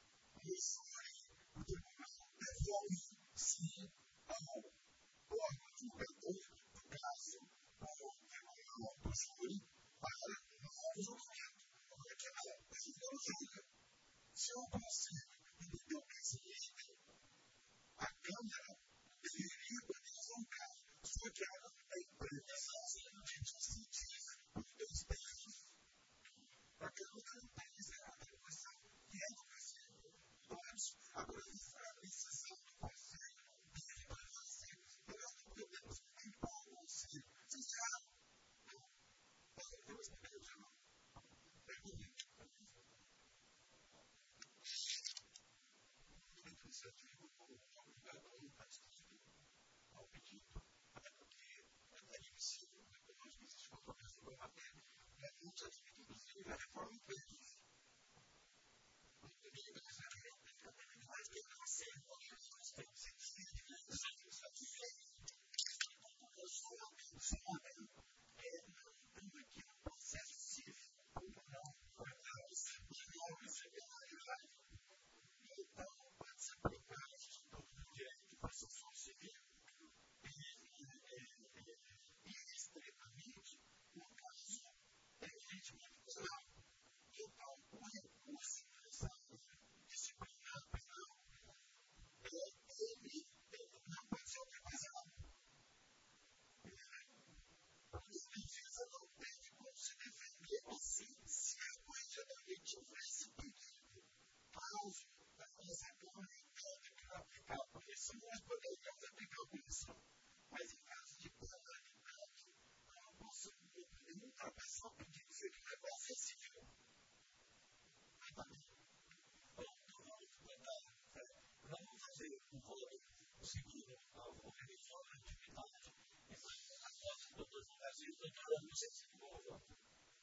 o tribunal devolve, sim, ao órgão julgador, no caso, ao tribunal do júri, para novo julgamento. Porque não, o júri não julga. Se o conselho entendeu que existe, a Câmara deveria julgar. Só que ela não tem previsão de distintir os dois termos. A Câmara não tem essa atribuição e é do conselho. Nós, agora, a decisão do conselho deve fazer, e nós não podemos impor o conselho. Vocês já não. Eu expliquei já não. É bonito. Iniciativa como obrigador está escrito ao pedido, até porque é admissível, nós que existe controvérsia sobre a matéria, e a gente admite, inclusive, a reforma em preços. Mas que não seja nós temos sentido de iniciativa eu sou uma pessoa não aqui no processo civil, não, então, pode ser aplicado do direito de processo civil e estritamente no caso legitimatização. Então, o recurso disciplinar penal ele não pode ser utilizado. Os juízes não têm como se defender assim se a coisa da lei tivesse pedido cláusula da nossa Câmara para aplicar a punição, nós poderíamos aplicar a punição. Mas em caso de penalidade, eu não posso ultrapassar o pedido se ele negócio é civil. Vamos fazer um voto segundo a revisão da atividade. A foto do Dr. João Brasil, doutor, não sei se ficou o voto.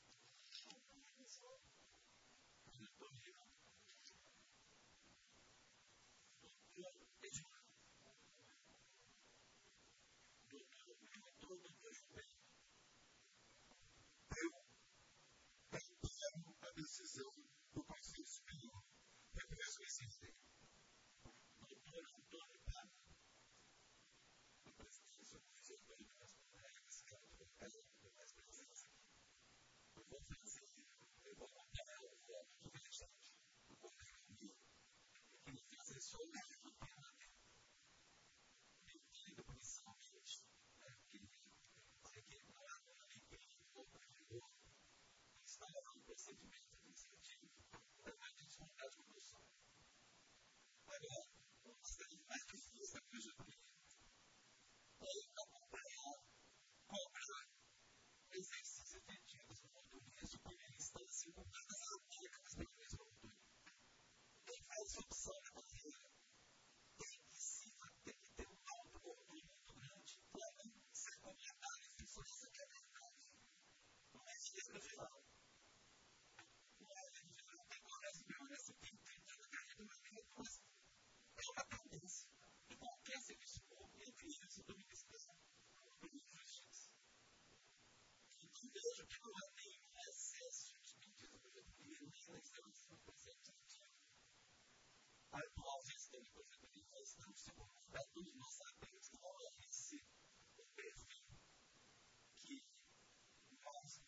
A decisão do Conselho Superior. Reconheço esse direito. Doutor Antônio Pado. Eu preciso ser conhecido bem das regras que ela foi caindo mais precisas. Eu vou acompanhar o voto do restante do colega meu, que me fez isso hoje no parlamento. Eu entendo principalmente que não há uma lei que instalar um procedimento administrativo também de desmontar de produção. Agora, uma das mais difíceis da coisa é acompanhar, cobrar exercícios efetivos de autorias de primeira instância com todas as técnicas da mesma autoria. Quem faz opção na carreira tem que ter um autocontrole muito grande para não ser completado em funções acadêmicas. Não é regra geral. estamos se comunicando, nós sabemos qual é esse perfil que nós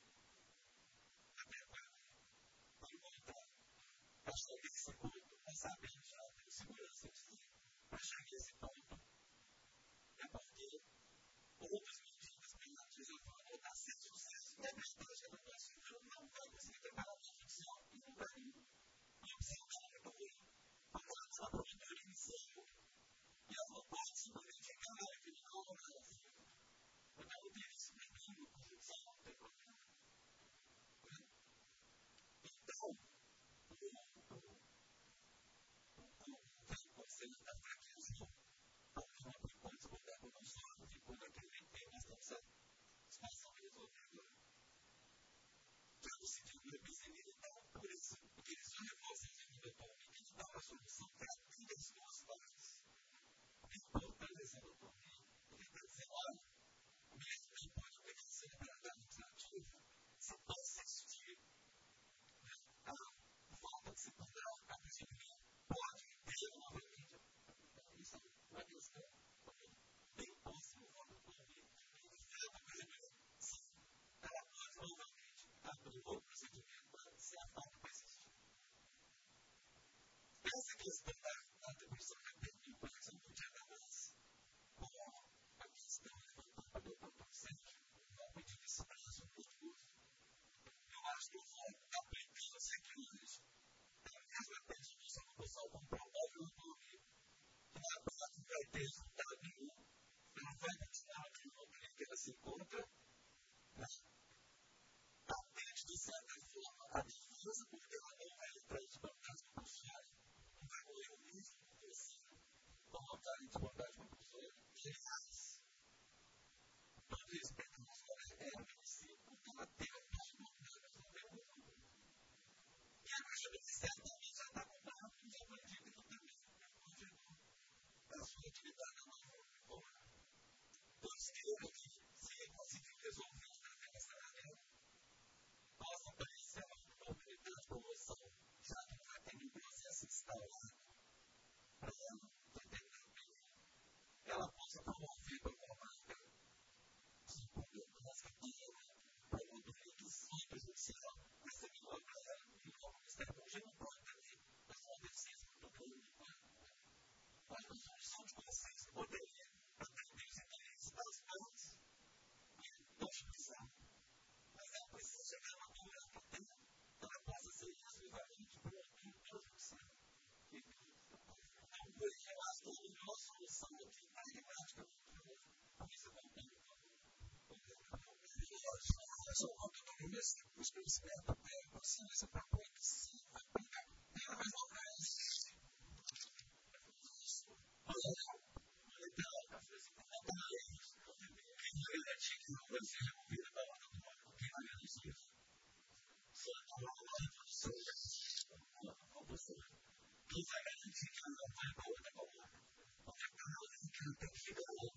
encontrar. Achar esse ponto, nós sabemos já, temos segurança de si. Achar esse ponto é porque outras medidas penais já vão adotar sem sucesso. É verdade, a nossa não vai conseguir preparar uma ficção e não vai observar muito bem. Mas a auditoria inicial e ela não pode simplesmente enganar aquele não, não tem esse perfil, corrupção, não tem problema. Então, o conselho da fraqueza, alguma coisa voltar para o consórcio, e quando aquele tema está situação resolvida, já conseguiu visibilizar por isso, porque eles já reforçam eventualmente que dá uma solução para as duas partes. É importante essa autonomia, porque está dizendo, olha, mesmo depois de ter sido para a legislativa, se possa existir a falta de se considerar a possibilidade, pode ter novamente. Isso é uma questão bem possível, uma autonomia. É uma coisa que ela pode novamente abrir o procedimento para se a falta vai existir. Essa questão da atribuição da perfil, por exemplo, de avanço, com a questão levantada do Dr. Sérgio, no pedido de prazo do curso, eu acho que eu vou aplicar os requisitos da mesma definição do pessoal com provável autonomia, que na prática vai ter resultado nenhum, ela vai continuar aquilo que ela se encontra, atende de certa forma a defesa, porque ela não vai entrar em desvantagem compulsória, não vai correr o risco de você colocar em desvantagem compulsória, e aliás, todo respeito ao nosso colega é município, porque ela tem a possibilidade de resolver o mundo. E a Caixa de certamente já está com barra de bandido que também continua a sua atividade na nova forma. Por isso que eu aqui, se conseguir resolver os problemas da área, possa aparecer uma oportunidade de promoção, já que não vai ter nenhum processo instalado para ela, ela possa promover para uma marca que possa ter promotoria do centro judicial, vai ser melhor para ela, e o Ministério Público não pode também, mas uma deficiência muito grande, mas uma solução de consenso poderia atender os interesses das partes e da instituição. Mas ela precisa chegar a uma altura que ela possa ser exclusivamente promotora judicial. Então, eu acho que a melhor solução aqui, pragmática, com isso eu concordo com a sua autonomia, os conhecimentos, assim, essa propõe que se aplica, ela vai voltar a existir. Quem vai garantir que ela não vai para outra coluna? Porque a coluna que ela tem que ficar lá.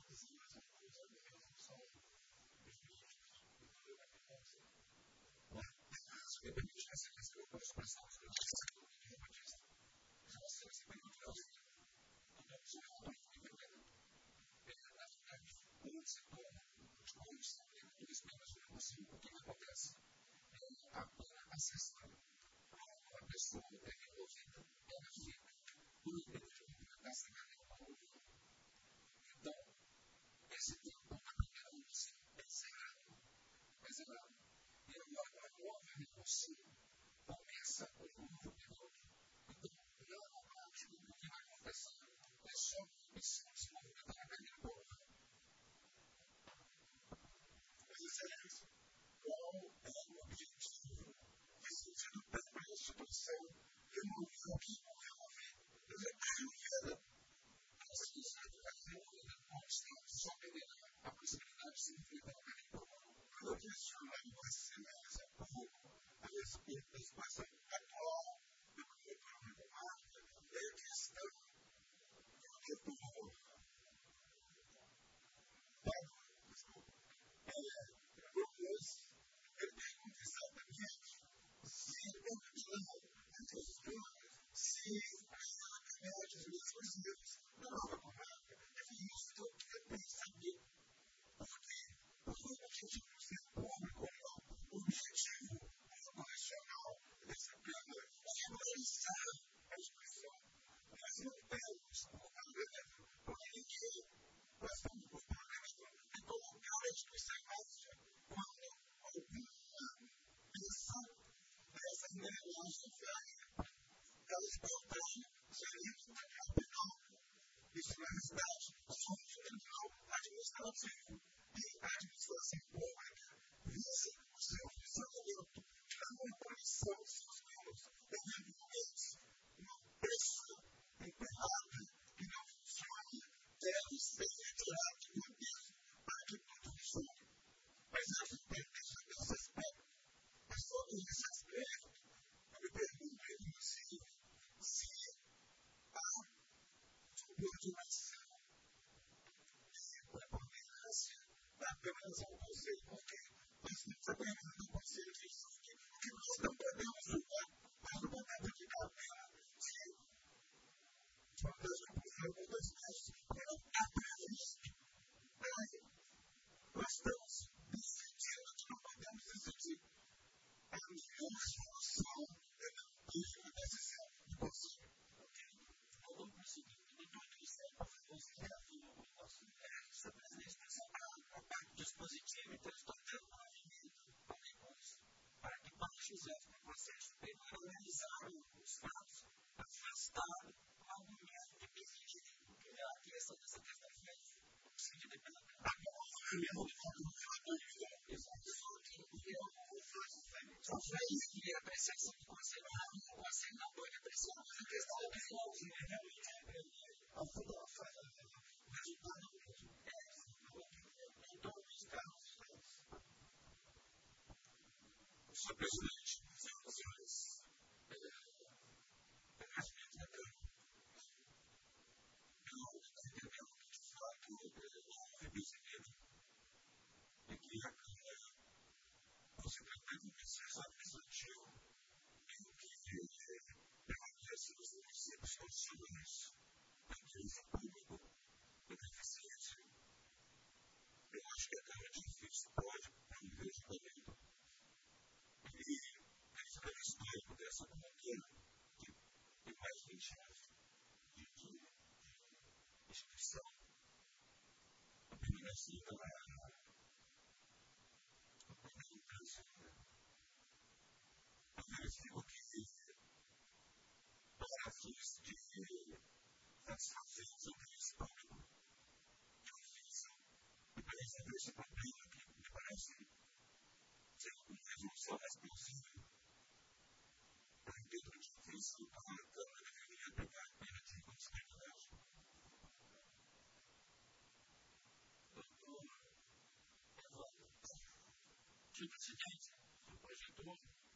Acho que é permitir essa questão para os passados da nossa comunidade batista. Já se você perguntar ao filho, a minha pessoa é muito independente. Na verdade, onde se toma, onde se aplica todo esse planejamento assim, o que acontece? A pena acessada. A pessoa é removida, ela fica por um período da semana envolvida. Então, esse tempo é encerrado. E agora, a nova revolução começa com um novo período. Então, normalmente, o que vai acontecer é só esse desenvolvimento da carreira boa. Mas, excelência, qual é o objetivo decidido pela instituição coordenação e preponderância apenas ao conselho, porque nós estamos trabalhando no conselho de que o que nós não podemos julgar, mas no momento que cabela de uma das coisas não é previsto. Nós estamos decidindo que não podemos decidir. A melhor solução é não ter uma decisão do conselho. Vamos prosseguir. O doutor sempre foi considerado o nosso representação a parte dispositiva, então estou dando um movimento para depois, para que baixos do processo superior analisaram os fatos, afastaram o argumento de desenvolvimento, que é a questão dessa questão decidida pela só faz que a apreciação do conselho não pode apreciar, mas a questão da tecnologia realmente o resultado mesmo em todos os casos. Sr. Presidente, senhoras e senhores, eu entendeu que de fato houve percebido que a Câmara considerando um processo administrativo em que permanece os princípios constitucionais da empresa pública da deficiência. Eu acho que a Câmara de Difícil pode promover o julgamento. E a histórico dessa cultura que tem mais de 20 anos de instituição. A primeira cita eu verifico que para fins de satisfazer o interesse público de ofício e para resolver esse problema que me parece ser uma resolução responsiva para o dentro de ofício, a Câmara deveria pegar a pena de inconstitucionalidade. Doutor Evandro, senhor presidente, o projeto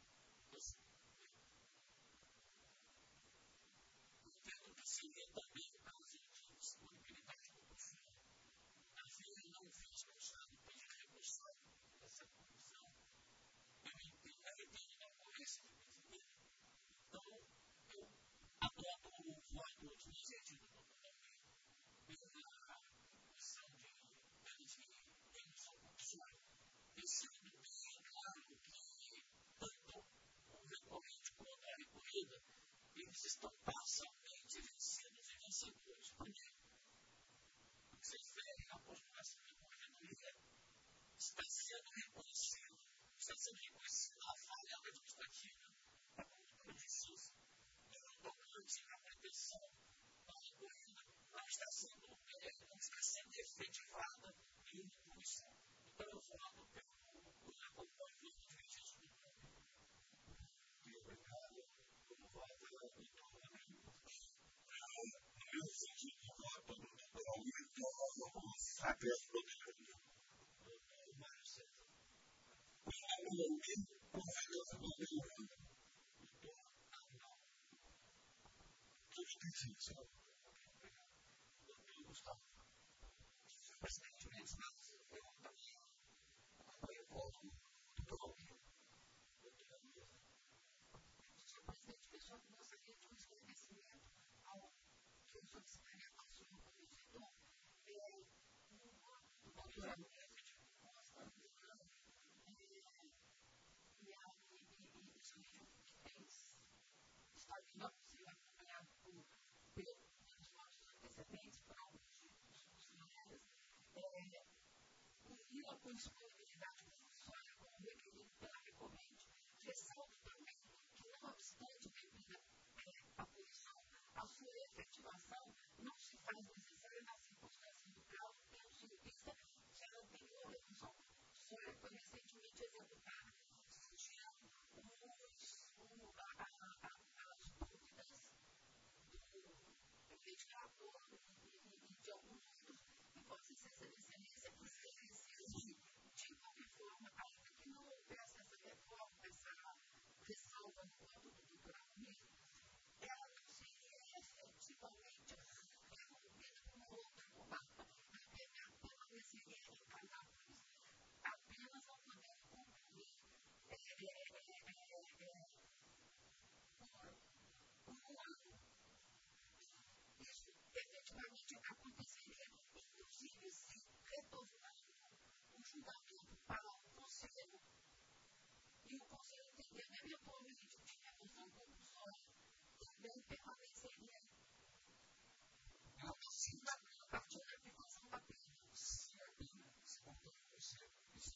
entendo que seria também o caso de disponibilidade do conselho. A gente não fez constar de pedir recursão dessa comissão. Eu entendo na ocorrência de pedido. Então, eu adoto o voto de sentido do documento pela comissão de remissão constitucional. Pensando bem claro que tanto o recorrente quanto a recorrida eles estão parcialmente vencidos e vencedores. Primeiro, o que vocês verem na postulação da corredoria está sendo reconhecido a falha administrativa da cultura de justiça. E no tocante à proteção da recorrida, não está sendo efetivada nenhuma punição. Então, eu falo pelo acompanhamento de registro do público. Muito obrigado. Como voto, doutor Rodrigo. No meu sentido, o voto do doutor aumentou a questão do doutor Mário César. O aumento com relação ao doutor Arnaldo. Tudo difícil. Obrigado. Doutor Gustavo. Senhor presidente, eu também apoio o voto do doutor Almir. Senhor presidente, pessoal, eu gostaria de um esclarecimento ao que eu solicitaria ao senhor corregedor. No voto do doutor Almir, consta do plano e o seu livro que está vindo a ser acompanhado pelos votos antecedentes por alguns dos funcionários. E a disponibilidade funciona como requerido pela recorrente. Ressalto também que, não obstante devida a punição, a sua efetivação não se faz necessária nas circunstâncias do caso, tendo-se em vista que a anterior reclusão só foi recentemente executada, surgiram as dúvidas do legislador e de alguns outros, e Vossa Excelência esclarecer de qualquer forma, ainda que não houvesse essa reforma, essa ressalva no voto do doutor Almir, ela não seria efetivamente resolvida fundamento para o conselho. E o conselho entendeu, eventualmente, tivemos um compulsório, também permaneceria a partir da aplicação da pena. Se a pena, segundo o conselho,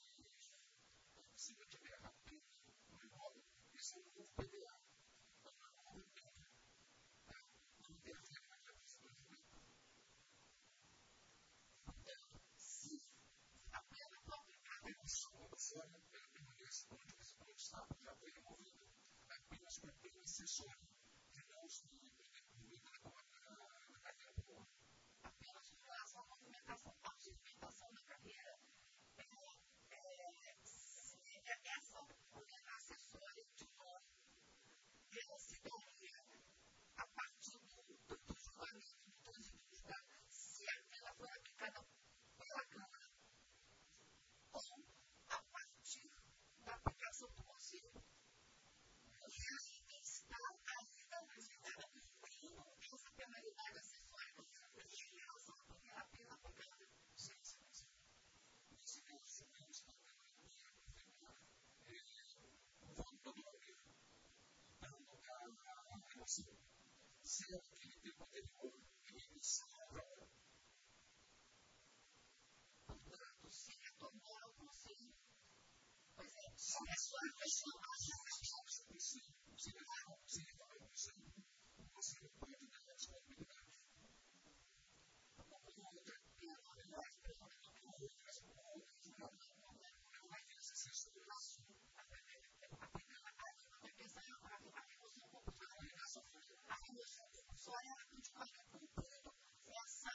se não tiver a pena no imóvel, isso é um novo PDA. Não é uma nova pena. Não tem a ver com a cabeça do jurídico. Então, se a pena for aplicada em compulsória, ela permanece onde o Estado já foi removido apenas com pena acessória, que não se incluída na carreira comum. Apenas com relação à movimentação da carreira. Essa pena acessória de nome, ela se daria a partir do julgamento do trânsito julgado, se a pena for aplicada pela Câmara, ou a partir da aplicação do Conselho. E ainda está cumprindo essa penalidade acessória em relação à primeira pena aplicada. Sim. Nesse caso, sabemos que a pena ia confirmar o voto do governo, dando a relação. Se é aquele tempo anterior, ele se prova. Portanto, se retornou ao Conselho, pois é, se a sua questão o Conselho pode dar a disponibilidade. Uma outra pena, mais precisamente, não vai ter essa censuração. A remoção compulsória, ela continuaria cumprindo essa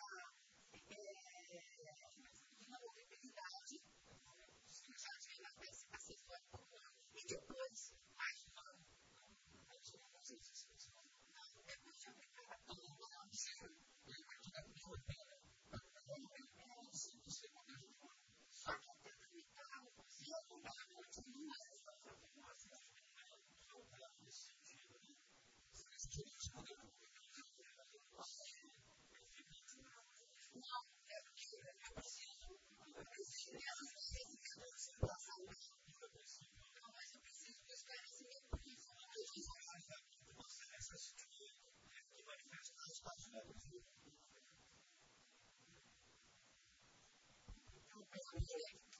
inamovibilidade que já tinha na peça acessória por um ano e depois mais um ano. Depois de aplicar a pena, ele vai tirar de uma pena, só que até limitar o conselho, ela continua nesse sentido. Não, é porque é preciso mas eu preciso de esclarecimento porque isso não é você nessa situação que manifesta as palavras. Eu penso que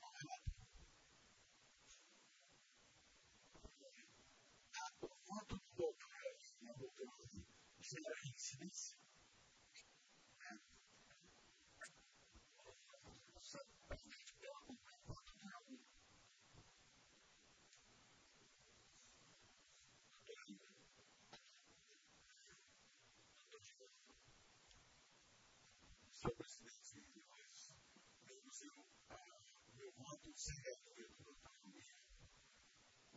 o voto do doutor gera incidência. Presidente, eu acompanho o voto do Raul. Senhor presidente, o meu voto seria do doutor Raul. O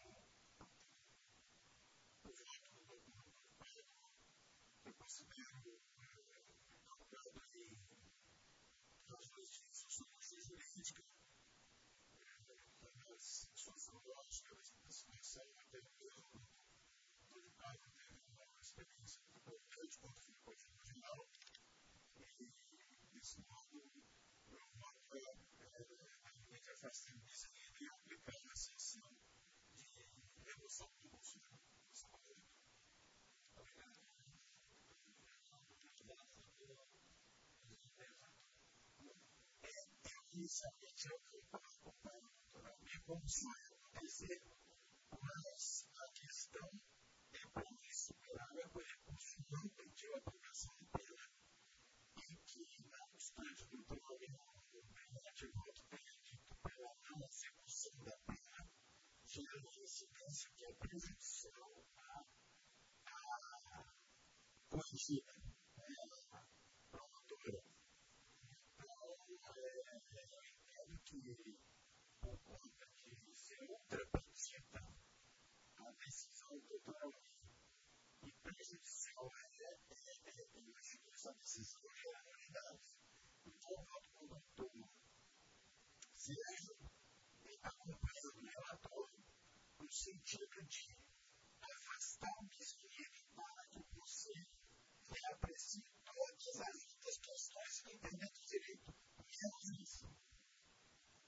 voto do doutor Pedro, eu considero das duas instituições jurídicas, das instituições lógicas da situação até mesmo do Ricardo teve uma experiência importante quando foi conselheiro geral e desse modo eu voto realmente afastando isso e aplicar a sanção de remoção do conselho. Obrigado. Inicialmente eu acompanho como se vai acontecer, mas a questão é como isso o recurso não pediu a aplicação de pena e que, não obstante do brilhante voto tenha dito pela não execução da pena, gera uma incidência que é prejudicial à corrigida, à promotora. Eu entendo que, por conta de ser ultrapassada a decisão do doutor e prejudicial essa decisão gera nulidade. Então, eu voto com o doutor Sérgio acompanhando o relator no sentido de afastar o desvio para que o conselho aprecie todas as outras questões que entendem do direito, menos isso.